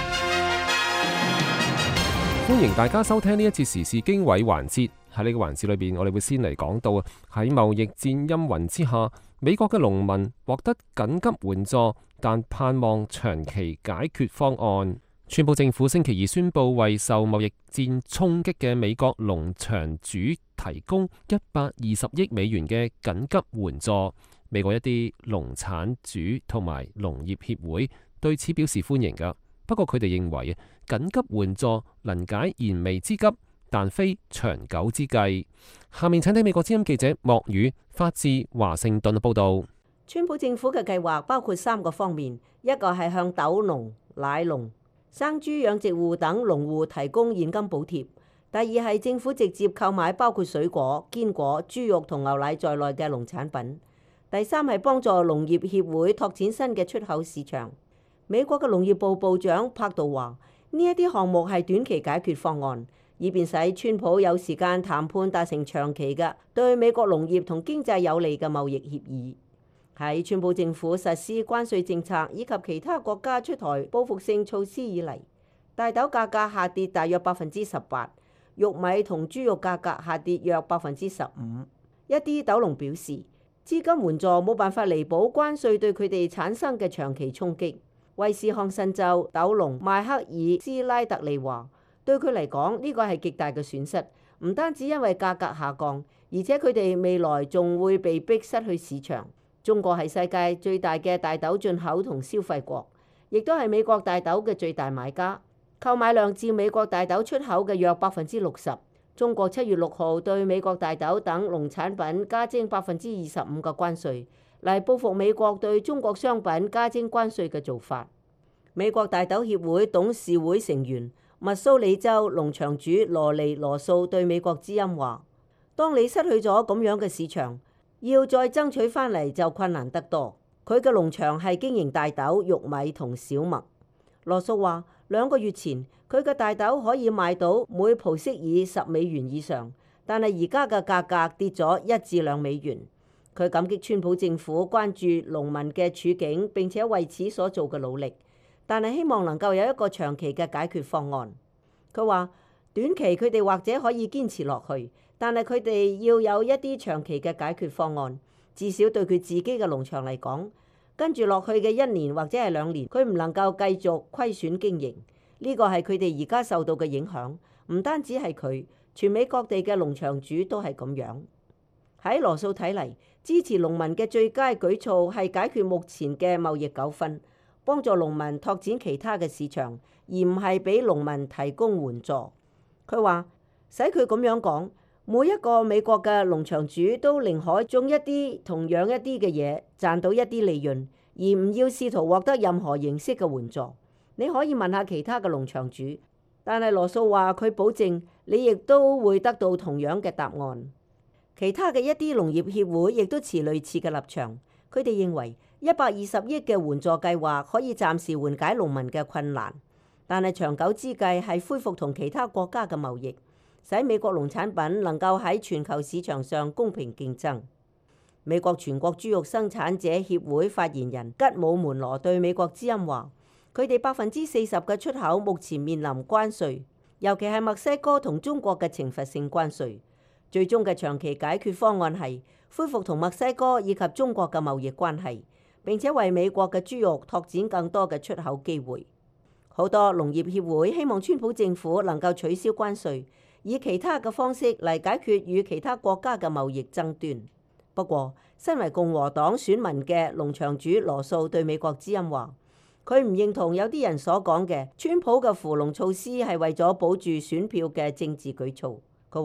歡迎大家收聽呢一次時事經緯環節。喺呢個環節裏邊，我哋會先嚟講到啊，喺貿易戰陰雲之下，美國嘅農民獲得緊急援助，但盼望長期解決方案。川普政府星期二宣布為受貿易戰衝擊嘅美國農場主提供一百二十億美元嘅緊急援助。美國一啲農產主同埋農業協會對此表示歡迎㗎，不過佢哋認為緊急援助能解燃眉之急，但非長久之計。下面請睇美國之音記者莫宇發自華盛頓嘅報道。 川普政府嘅計劃包括三個方面，一個係向豆農、奶農、生豬養殖戶等農戶提供現金補貼；第二係政府直接購買包括水果、堅果、豬肉同牛奶在內嘅農產品；第三係幫助農業協會拓展新嘅出口市場。美國嘅農業部部長柏杜話：呢一啲項目係短期解決方案，以便使川普有時間談判達成長期嘅對美國農業同經濟有利嘅貿易協議。喺川普政府實施關稅政策以及其他國家出台報復性措施以嚟，大豆價格下跌大約百分之十八，玉米同豬肉價格下跌約百分之十五。一啲豆農表示，資金援助冇辦法彌補關稅對佢哋產生嘅長期衝擊。威斯康辛州豆農邁克爾斯拉特利話，對佢嚟講呢個係極大嘅損失，唔單止因為價格下降，而且佢哋未來仲會被逼失去市場。中國係世界最大嘅大豆進口同消費國，亦都係美國大豆嘅最大買家，購買量佔美國大豆出口嘅約百分之六十。中國七月六號對美國大豆等農產品加徵百分之二十五嘅關稅，嚟報復美國對中國商品加徵關稅嘅做法。美國大豆協會董事會成員密蘇里州農場主羅尼羅素對美國之音話：當你失去咗咁樣嘅市場，要再爭取翻嚟就困難得多。佢嘅農場係經營大豆、玉米同小麥。羅素話：兩個月前佢嘅大豆可以賣到每蒲息以十美元以上，但係而家嘅價格跌咗一至兩美元。佢感激川普政府關注農民嘅處境，並且為此所做嘅努力，但係希望能夠有一個長期嘅解決方案。佢話：短期佢哋或者可以堅持落去，但係佢哋要有一啲長期嘅解決方案，至少對佢自己嘅農場嚟講，跟住落去嘅一年或者係兩年，佢唔能夠繼續虧損經營。呢個係佢哋而家受到嘅影響，唔單止係佢，全美各地嘅農場主都係咁樣。喺羅素睇嚟，支持農民嘅最佳舉措係解決目前嘅貿易糾紛，幫助農民拓展其他嘅市場，而唔係俾農民提供援助。佢話：使佢咁樣講，每一個美國嘅農場主都寧可種一啲同樣一啲嘅嘢，賺到一啲利潤，而唔要試圖獲得任何形式嘅援助。你可以問下其他嘅農場主，但係羅素話佢保證你亦都會得到同樣嘅答案。其他嘅一啲農業協會亦都持類似嘅立場，佢哋認為一百二十億嘅援助計劃可以暫時緩解農民嘅困難，但係長久之計係恢復同其他國家嘅貿易，使美國農產品能夠喺全球市場上公平競爭。美國全國豬肉生產者協會發言人吉姆門羅對美國之音話：佢哋百分之四十嘅出口目前面臨關稅，尤其係墨西哥同中國嘅懲罰性關稅。最終嘅長期解決方案係恢復同墨西哥以及中國嘅貿易關係，並且為美國嘅豬肉拓展更多嘅出口機會。好多農業協會希望川普政府能夠取消關稅，以其他嘅方式嚟解決與其他國家嘅貿易爭端。不過，身為共和黨選民嘅農場主羅素對美國之音話：佢唔認同有啲人所講嘅川普嘅扶農措施係為咗保住選票嘅政治舉措。佢話：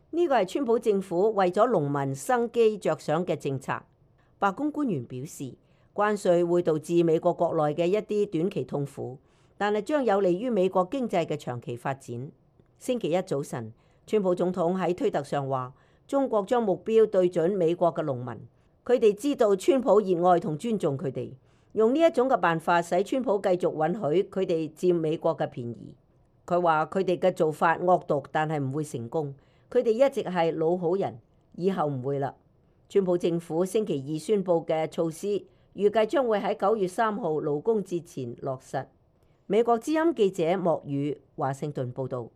呢個係川普政府為咗農民生機着想嘅政策。白宮官員表示，關稅會導致美國國內嘅一啲短期痛苦，但係將有利於美國經濟嘅長期發展。星期一早晨，川普總統喺推特上話，中國將目標對準美國嘅農民，佢哋知道川普熱愛同尊重佢哋，用呢一種嘅辦法使川普繼續允許佢哋佔美國嘅便宜。佢話佢哋嘅做法惡毒，但係唔會成功。佢哋一直係老好人，以後唔會啦。川普政府星期二宣布嘅措施，預計將會喺九月三號勞工節前落實。美國之音記者莫宇華盛頓報導。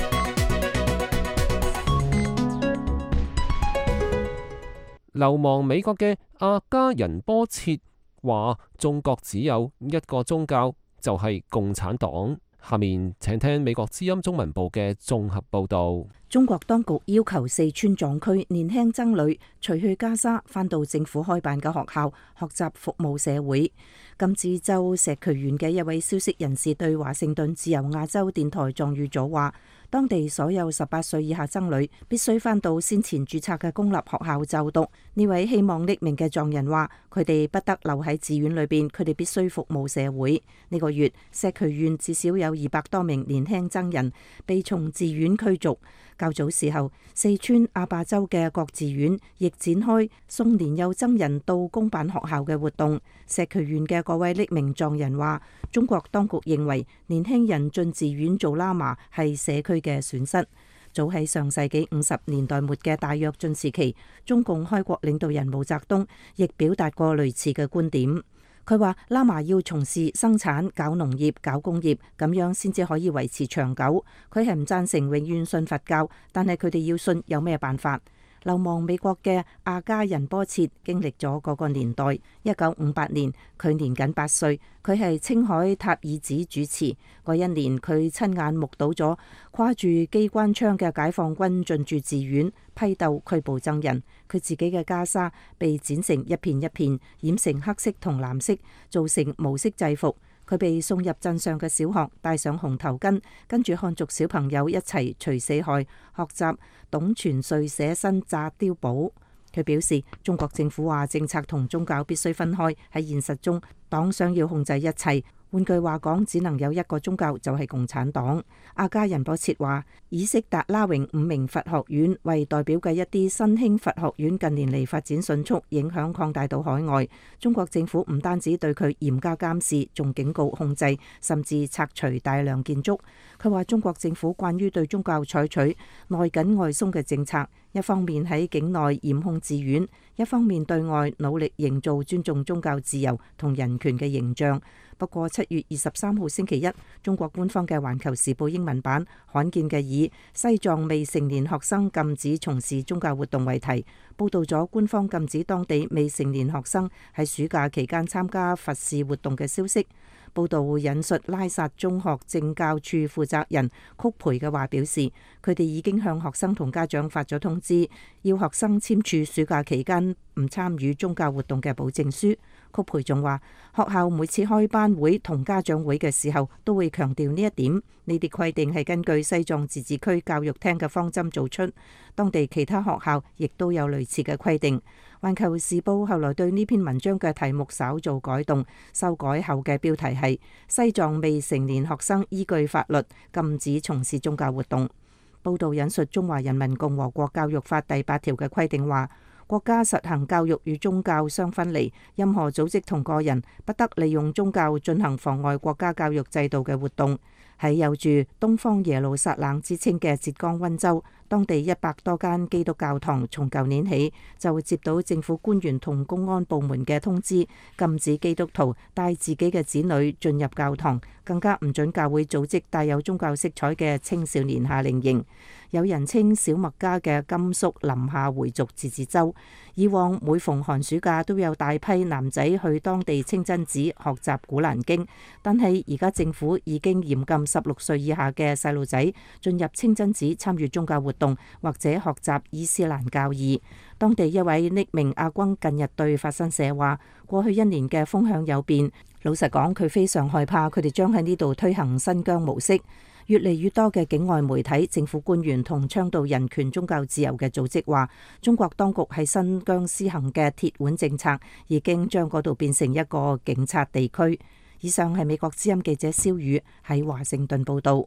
流亡美國嘅阿加仁波切話：中國只有一個宗教，就係共產黨。下面請聽美國之音中文部嘅綜合報導。 中國當局要求四川藏區年輕僧侶除去袈裟，返到政府開辦嘅學校學習服務社會。甘孜州石渠縣嘅一位消息人士對華盛頓自由亞洲電台藏語組話，當地所有十八歲以下僧侶必須返到先前註冊嘅公立學校就讀。呢位希望匿名嘅藏人話，佢哋不得留喺寺院裏邊，佢哋必須服務社會。呢個月，石渠縣至少有二百多名年輕僧人被從寺院驅逐。較早時候，四川阿壩州嘅各寺院亦展開送年幼僧人到公辦學校嘅活動。石渠縣嘅各位匿名藏人話，中國當局認為年輕人進寺院做喇嘛係社區嘅損失。早喺上世紀五十年代末嘅大躍進時期，中共開國領導人毛澤東亦表達過類似嘅觀點。佢話喇嘛要從事生產、搞農業、搞工業，咁樣先至可以維持長久。佢係唔贊成永遠信佛教，但係佢哋要信有咩辦法？流亡美國嘅阿加仁波切經歷咗嗰個年代。一九五八年，佢年僅八歲，佢係青海塔爾寺主持。嗰一年，佢親眼目睹咗跨住機關槍嘅解放軍進駐寺院，批鬥拘捕僧人。佢自己嘅袈裟被剪成一片一片，染成黑色同藍色，做成毛色制服。佢被送入鎮上嘅小學，戴上紅頭巾，跟住漢族小朋友一齊除四害，學習董存瑞寫新炸碉堡。佢表示，中國政府話政策同宗教必須分開，喺現實中，黨想要控制一切。換句話講，只能有一個宗教，就係共產黨。阿加仁波切話，以色達拉榮五名佛學院為代表嘅一啲新興佛學院近年嚟發展迅速，影響擴大到海外。中國政府唔單止對佢嚴加監視，仲警告控制，甚至拆除大量建築。佢話中國政府慣於對宗教採取內緊外鬆嘅政策，一方面喺境內嚴控寺院，一方面對外努力營造尊重宗教自由同人權嘅形象。不過七月二十三號星期一，中國官方嘅《環球時報》英文版罕見嘅以西藏未成年學生禁止從事宗教活動為題，報導咗官方禁止當地未成年學生喺暑假期間參加佛事活動嘅消息。報道會引述拉薩中學政教處負責人曲培嘅話表示，佢哋已經向學生同家長發咗通知，要學生簽署暑假期間唔參與宗教活動嘅保證書。曲培仲話，學校每次開班會同家長會嘅時候都會強調呢一點。呢啲規定係根據西藏自治區教育廳嘅方針做出，當地其他學校亦都有類似嘅規定。環球時報後來對呢篇文章嘅題目稍做改動，修改後嘅標題係西藏未成年學生依據法律禁止從事宗教活動。報道引述《中華人民共和國教育法》第八條嘅規定話，國家實行教育與宗教相分離，任何組織同個人不得利用宗教進行妨礙國家教育制度嘅活動。喺有住東方耶路撒冷之稱嘅浙江溫州，當地一百多間基督教堂從舊年起就會接到政府官員同公安部門嘅通知，禁止基督徒帶自己嘅子女進入教堂，更加唔准教會組織帶有宗教色彩嘅青少年夏令營。有人稱小麥家嘅甘肅臨夏回族自治州，以往每逢寒暑假都有大批男仔去當地清真寺學習古蘭經，但係而家政府已經嚴禁十六歲以下嘅細路仔進入清真寺參與宗教活動或者學習伊斯蘭教義。當地一位匿名阿軍近日對法新社話，過去一年嘅風向有變，老實講佢非常害怕佢哋將喺呢度推行新疆模式。 越嚟越多嘅境外媒體、政府官員同倡導人權、宗教自由嘅組織話，中國當局喺新疆施行嘅鐵腕政策已經將嗰度變成一個警察地區。以上係美國之音記者蕭宇喺華盛頓報道。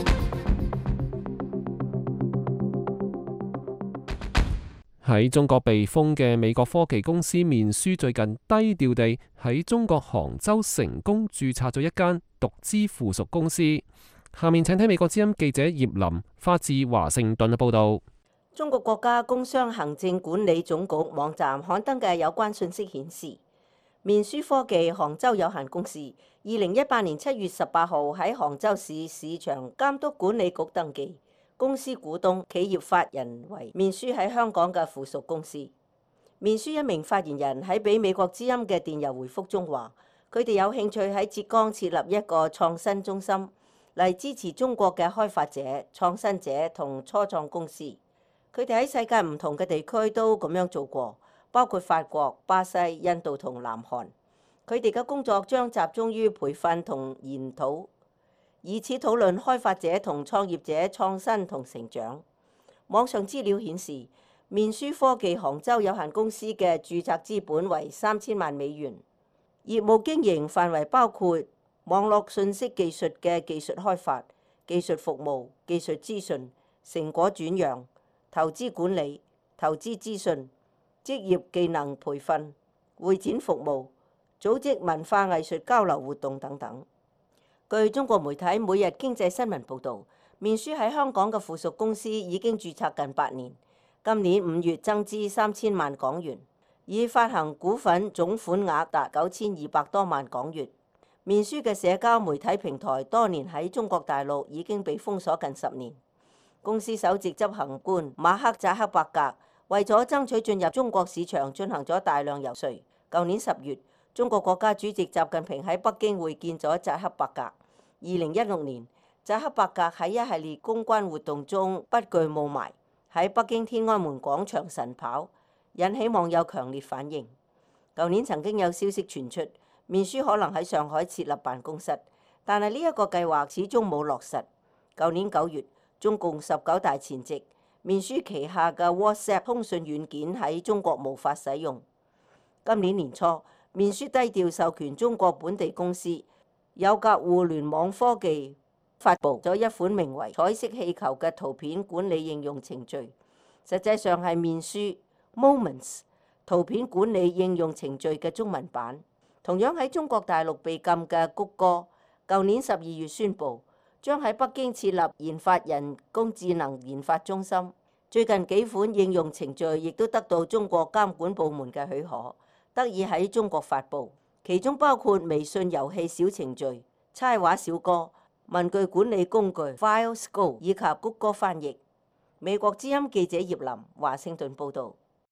喺中國被封嘅美國科技公司面書最近低調地喺中國杭州成功註冊咗一間獨資附屬公司。下面請睇美國之音記者葉林發自華盛頓嘅報導。 中國國家工商行政管理總局網站刊登嘅有關信息顯示，面書科技杭州有限公司二零一八年七月十八號喺杭州市市場監督管理局登記。公司股東、企業法人為面書喺香港嘅附屬公司。面書一名發言人喺俾美國之音嘅電郵回覆中話，佢哋有興趣喺浙江設立一個創新中心，嚟支持中國嘅開發者、創新者同初創公司。佢哋喺世界唔同嘅地區都咁樣做過，包括法國、巴西、印度同南韓。佢哋嘅工作將集中於培訓同研討，以此討論開發者同創業者創新同成長。網上資料顯示，面書科技杭州有限公司嘅註冊資本為三千萬美元，業務經營範圍包括網絡信息技術嘅技術開發、技術服務、技術資訊、成果轉讓、投資管理、投資資訊、職業技能培訓、會展服務、組織文化藝術交流活動等等。據中國媒體《每日經濟新聞》報導，面書喺香港嘅附屬公司已經註冊近八年，今年五月增資三千萬港元，已發行股份總款額達九千二百多萬港元。面書嘅社交媒體平台多年喺中國大陸已經被封鎖近十年。公司首席執行官馬克扎克伯格為咗爭取進入中國市場，進行咗大量遊說。舊年十月，中國國家主席習近平喺北京會見咗扎克伯格。二零一六年，扎克伯格喺一系列公關活動中不懼霧霾，喺北京天安門廣場晨跑，引起網友強烈反應。舊年曾經有消息傳出，面書可能喺上海設立辦公室，但係呢一個計劃始終冇落實。舊年九月，中共十九大前夕，面書旗下嘅 WhatsApp 通訊軟件喺中國無法使用。今年年初，面書低調授權中國本地公司有格互聯網科技發布咗一款名為彩色氣球嘅圖片管理應用程序，實際上係面書 Moments 圖片管理應用程序嘅中文版。同樣喺中國大陸被禁嘅谷歌，舊年十二月宣布將喺北京設立研發人工智能研發中心。最近幾款應用程序亦都得到中國監管部門嘅許可，得以喺中國發布。其中包括微信遊戲小程序、猜畫小哥、文具管理工具 FileScope 以及谷歌翻譯。美國之音記者葉林華盛頓報導。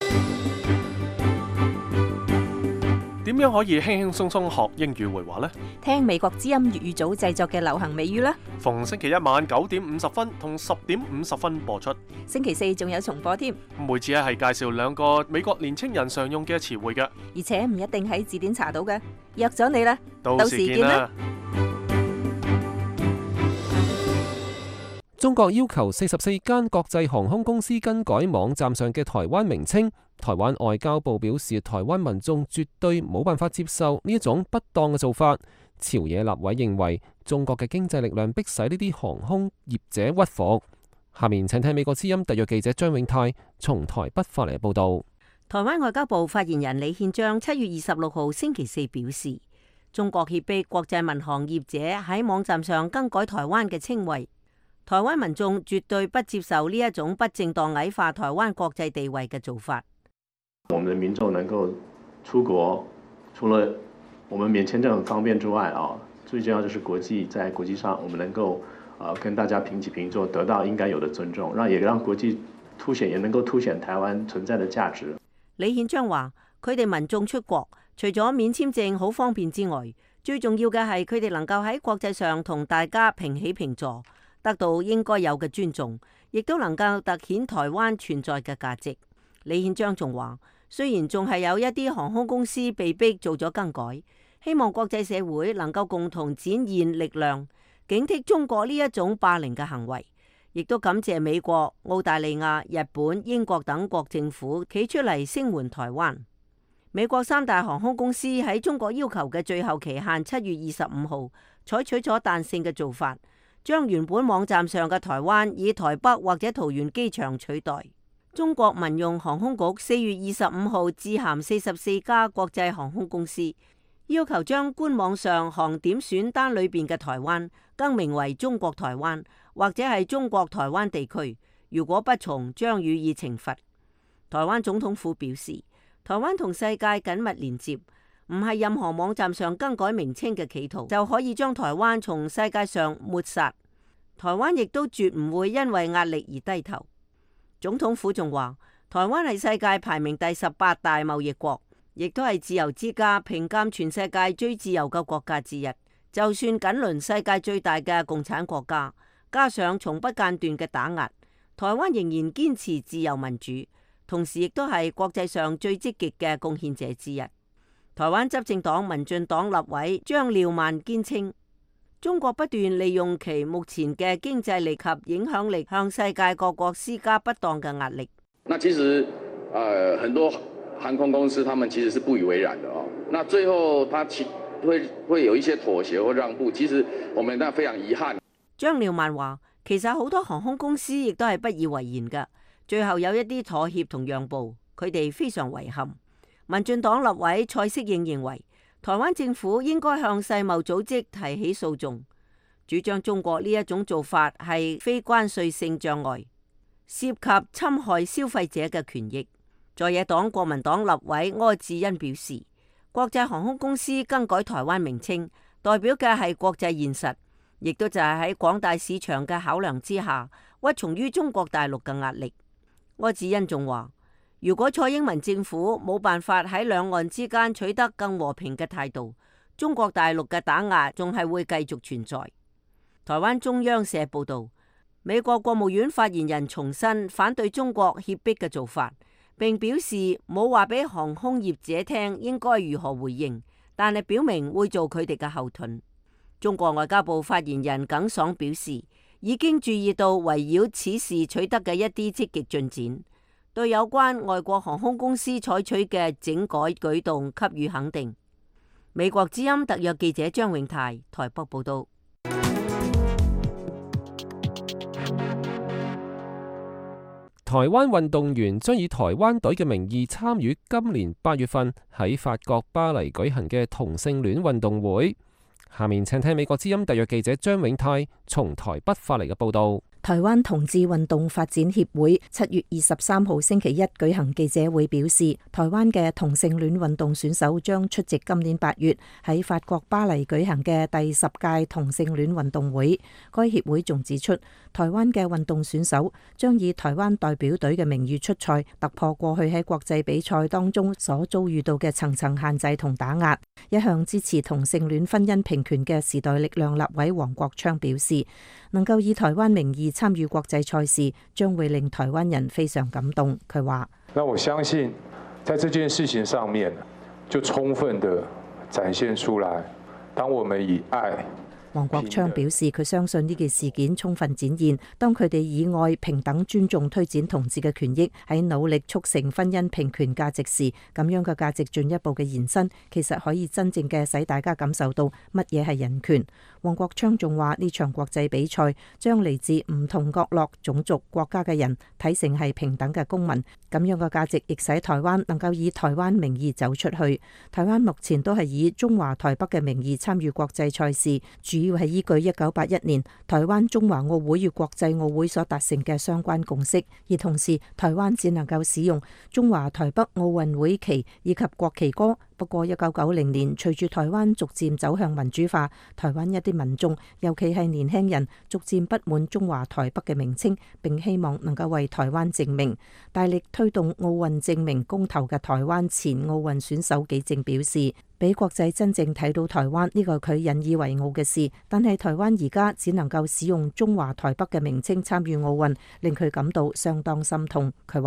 點樣可以輕輕鬆鬆學英語會話呢？ 聽美國之音粵語組製作嘅流行美語啦！ 逢星期一晚九點五十分同十點五十分播出， 星期四仲有重播添。 每次咧係介紹兩個美國年青人常用嘅詞彙嘅， 而且唔一定喺字典查到嘅。約咗你啦， 到時見啦！ 中國要求四十四間國際航空公司更改網站上嘅台灣名稱。台灣外交部表示，台灣民眾絕對冇辦法接受呢一種不當嘅做法。朝野立委認為，中國嘅經濟力量迫使呢啲航空業者屈服。下面請睇美國之音特約記者張永泰從台北發嚟報道。 台灣外交部發言人李憲章七月二十六號星期四表示，中國脅迫國際民航業者喺網站上更改台灣嘅稱謂。台灣民眾絕對不接受呢一種不正當矮化台灣國際地位嘅做法。 我們的民眾能夠出國，除了我們免簽證很方便之外啊，最重要就是國際在國際上，我們能夠啊跟大家平起平坐，得到應該有的尊重，讓也讓國際凸顯，也能夠凸顯台灣存在的價值。 李憲章話：佢哋民眾出國，除咗免簽證好方便之外，最重要嘅係佢哋能夠喺國際上同大家平起平坐，得到應該有嘅尊重，亦都能夠凸顯台灣存在嘅價值。李憲章仲話：雖然仲係有一啲航空公司被逼做咗更改，希望國際社會能夠共同展現力量， 警惕中國呢一種霸凌嘅行為，亦都感謝美國、澳大利亞、日本、英國等國政府企出嚟聲援台灣。美國三大航空公司喺中國要求嘅最後期限七月二十五號，採取咗彈性嘅做法，將原本網站上嘅台灣以台北或者桃園機場取代。中國民用航空局四月二十五號致函四十四家國際航空公司，要求將官網上航點選單裏邊嘅台灣更名為中國台灣或者係中國台灣地區，如果不從，將予以懲罰。台灣總統府表示，台灣同世界緊密連接，唔係任何網站上更改名稱嘅企圖就可以將台灣從世界上抹殺。台灣亦都絕唔會因為壓力而低頭。總統府仲話，台灣係世界排名第十八大貿易國，亦都係自由之家評鑑全世界最自由嘅國家之一。就算緊鄰世界最大嘅共產國家，加上從不間斷嘅打壓，台灣仍然堅持自由民主。同時亦都係國際上最積極嘅貢獻者之一。台灣執政黨民進黨立委張廖萬堅稱，中國不斷利用其目前嘅經濟力及影響力，向世界各國施加不當嘅壓力。 那其實，呃，很多航空公司，他們其實是不以為然的哦。那最後，他其會會有一些妥協或讓步，其實我們那非常遺憾。 張廖萬話，其實好多航空公司亦都係不以為然嘅。最後有一啲妥協同讓步，佢哋非常遺憾。民進黨立委蔡適應認為，台灣政府應該向世貿組織提起訴訟，主張中國呢一種做法係非關稅性障礙，涉及侵害消費者嘅權益。在野黨國民黨立委柯志恩表示，國際航空公司更改台灣名稱，代表嘅係國際現實，亦都就係喺廣大市場嘅考量之下，屈從於中國大陸嘅壓力。柯志恩仲話，如果蔡英文政府冇辦法喺兩岸之間取得更和平嘅態度，中國大陸嘅打壓仲係會繼續存在。台灣中央社報道，美國國務院發言人重申反對中國脅迫嘅做法，並表示冇話俾航空業者聽應該如何回應，但係表明會做佢哋嘅後盾。中國外交部發言人耿爽表示，已經注意到圍繞此事取得嘅一啲積極進展，對有關外國航空公司採取嘅整改舉動給予肯定。美國之音特約記者張永泰台北報道。 台灣運動員將以台灣隊嘅名義參與今年八月份喺法國巴黎舉行嘅同性戀運動會。下面請聽美國之音特約記者張永泰從台北發嚟嘅報道。 台灣同志運動發展協會七月二十三號星期一舉行記者會，表示台灣嘅同性戀運動選手將出席今年八月喺法國巴黎舉行嘅第十屆同性戀運動會。該協會仲指出，台灣嘅運動選手將以台灣代表隊嘅名譽出賽，突破過去喺國際比賽當中所遭遇到嘅層層限制同打壓。一向支持同性戀婚姻平權嘅時代力量立委黃國昌表示，能夠以台灣名義參與國際賽事，將會令台灣人非常感動。佢話： 那我相信，在這件事情上面，就充分地展現出來，當我們以愛。 黃國昌表示，佢相信呢件事件充分展現，當佢哋以愛、平等、尊重推展同志嘅權益，喺努力促成婚姻平權價值時，咁樣嘅價值進一步嘅延伸，其實可以真正嘅使大家感受到乜嘢係人權。黃國昌仲話，呢場國際比賽將嚟自唔同角落、種族、國家嘅人睇成係平等嘅公民，咁樣嘅價值亦使台灣能夠以台灣名義走出去。台灣目前都係以中華台北嘅名義參與國際賽事，主要係依據一九八一年台灣中華奧會與國際奧會所達成嘅相關共識，而同時台灣只能夠使用中華台北奧運會旗以及國旗歌。不過一九九零年隨住台灣逐漸走向民主化，台灣一啲民眾，尤其係年輕人，逐漸不滿中華台北嘅名稱，並希望能夠為台灣正名。大力推動奧運正名公投嘅台灣前奧運選手紀正表示，俾國際真正睇到台灣呢個佢引以為傲嘅事，但係台灣而家只能夠使用中華台北嘅名稱參與奧運，令佢感到相當心痛。佢話：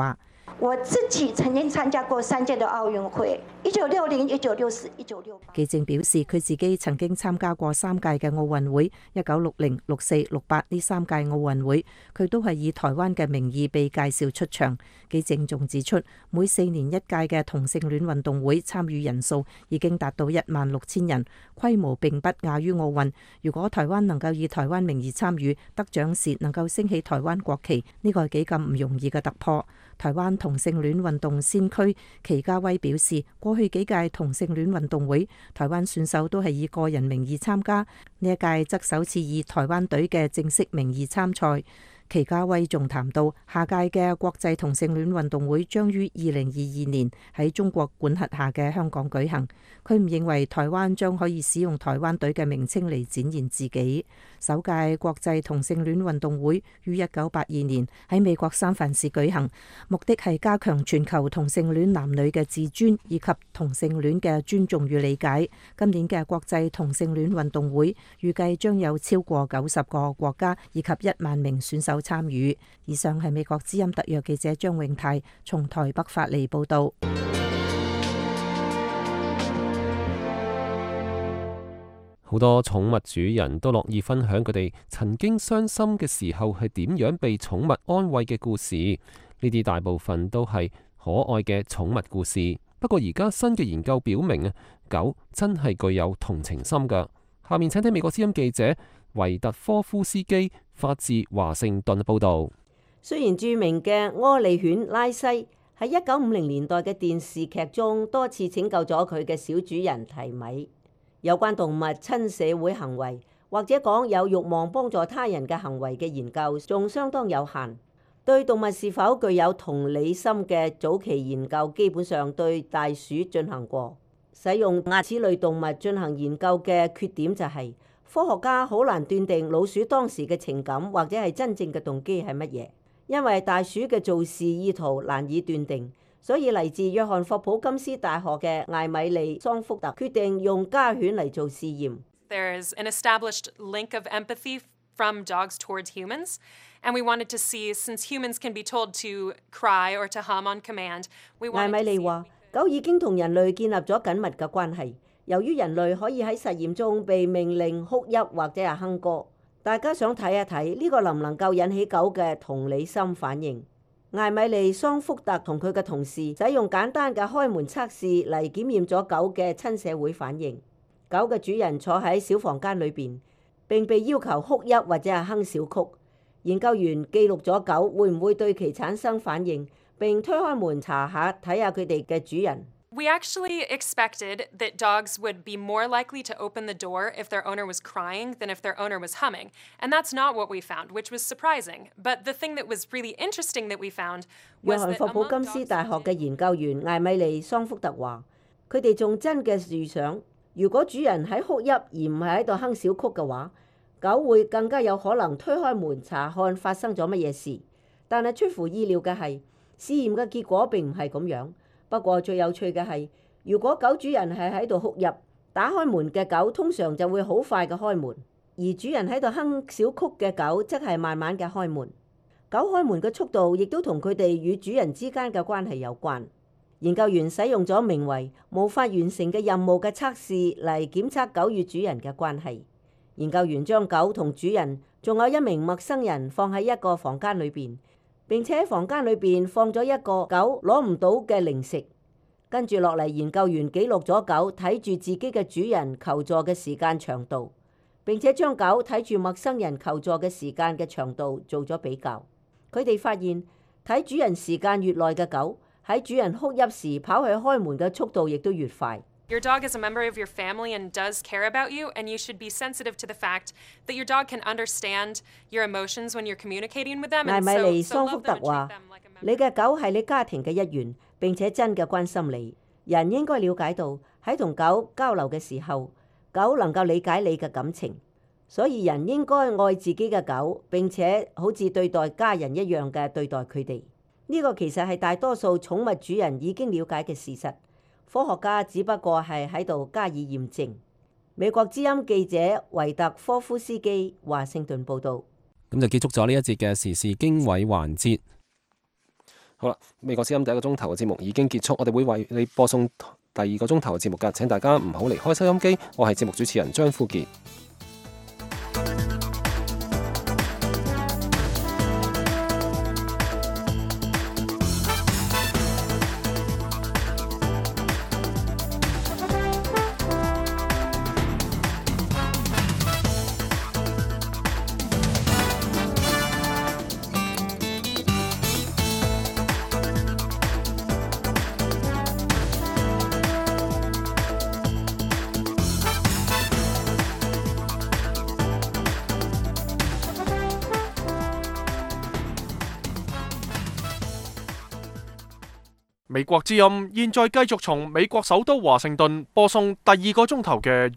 我自己曾經參加過三屆的奧運會，一九六零、一九六四、一九六八。 紀正表示，佢自己曾經參加過三屆嘅奧運會，一九六零、六四、六八呢三屆奧運會，佢都係以台灣嘅名義被介紹出場。紀正仲指出，每四年一屆嘅同性戀運動會參與人數已經達到一萬六千人，規模並不亞於奧運。如果台灣能夠以台灣名義參與，得獎時能夠升起台灣國旗，呢個係幾咁唔容易嘅突破。台灣同性戀運動先驅祁家威表示，過去幾屆同性戀運動會，台灣選手都係以個人名義參加，呢一屆則首次以台灣隊嘅正式名義參賽。祁家威仲談到，下屆嘅國際同性戀運動會將於二零二二年喺中國管轄下嘅香港舉行。佢唔認為台灣將可以使用台灣隊嘅名稱嚟展現自己。首屆國際同性戀運動會於一九八二年喺美國三藩市舉行，目的係加強全球同性戀男女嘅自尊以及同性戀嘅尊重與理解。今年嘅國際同性戀運動會預計將有超過九十個國家以及一萬名選手參與。以上係美國之音特約記者張永泰從台北發嚟報道。 好多寵物主人都樂意分享佢哋曾經傷心嘅時候係點樣被寵物安慰嘅故事。呢啲大部分都係可愛嘅寵物故事。不過而家新嘅研究表明啊，狗真係具有同情心㗎。下面請聽美國之音記者維特科夫斯基發自華盛頓報導。 雖然著名嘅柯利犬拉西喺一九五零年代嘅電視劇中多次拯救咗佢嘅小主人提米，有關動物親社會行為或者講有慾望幫助他人嘅行為嘅研究仲相當有限。對動物是否具有同理心嘅早期研究基本上對大鼠進行過。使用此類動物進行研究嘅缺點就係、是、科學家好難斷定老鼠當時嘅情感或者係真正嘅動機係乜嘢，因為大鼠嘅做事意圖難以斷定。所以嚟自約翰霍普金斯大學嘅艾米莉桑福特決定用家犬嚟做試驗。 There is an established link of empathy from dogs towards humans, and we wanted to see, since humans can be told to cry or to hum on command, we wanted to see. 艾米莉話：狗已經同人類建立咗緊密嘅關係。由於人類可以喺實驗中被命令哭泣或者係哼歌，大家想睇一睇呢個能唔能夠引起狗嘅同理心反應。艾米莉桑福特同佢嘅同事使用簡單嘅開門測試嚟檢驗咗狗嘅親社會反應。狗嘅主人坐喺小房間裏邊，並被要求哭泣或者係哼小曲。研究員記錄咗狗會唔會對其產生反應，並推開門查下睇下佢哋嘅主人。 We actually expected that dogs would be more likely to open the door if their owner was crying than if their owner was humming. And that's not what we found, which was surprising. But the thing that was really interesting that we found was that 約翰霍普金斯大學嘅研究員艾米莉桑福特話，佢哋仲真嘅預想，如果主人喺哭泣而唔係喺度哼小曲嘅話，狗會更加有可能推開門查看發生咗乜嘢事。但係出乎意料嘅係，試驗嘅結果並唔係咁樣。不過最有趣嘅係，如果狗主人係喺度哭泣，打開門嘅狗通常就會好快嘅開門，而主人喺度哼小曲嘅狗則係慢慢嘅開門。狗開門嘅速度亦都同佢哋與主人之間嘅關係有關。研究員使用咗名為無法完成嘅任務嘅測試嚟檢測狗與主人嘅關係。研究員將狗同主人仲有一名陌生人放喺一個房間裏邊，並且喺房間裏邊放咗一個狗攞唔到嘅零食。跟住落嚟，研究員記錄咗狗睇住自己嘅主人求助嘅時間長度，並且將狗睇住陌生人求助嘅時間嘅長度做咗比較。佢哋發現睇主人時間越耐嘅狗，喺主人哭泣時跑去開門嘅速度亦都越快。 Your dog is a member of your family and does care about you, and you should be sensitive to the fact that your dog can understand your emotions when you're communicating with them. 艾米莉桑福特話：你嘅狗係你家庭嘅一員，並且真嘅關心你。人應該了解到喺同狗交流嘅時候，狗能夠理解你嘅感情，所以人應該愛自己嘅狗，並且好似對待家人一樣嘅對待佢哋。呢個其實係大多數寵物主人已經了解嘅事實。科學家只不過係喺度加以驗證。美國之音記者維特科夫斯基華盛頓報導。 咁就結束咗呢一節嘅時事經緯環節。 好啦，美國之音第一個鐘頭嘅節目已經結束，我哋會為你播送第二個鐘頭嘅節目㗎，請大家唔好離開收音機。我係節目主持人張富傑。 美國之音現在繼續從美國首都華盛頓播送第二個鐘頭嘅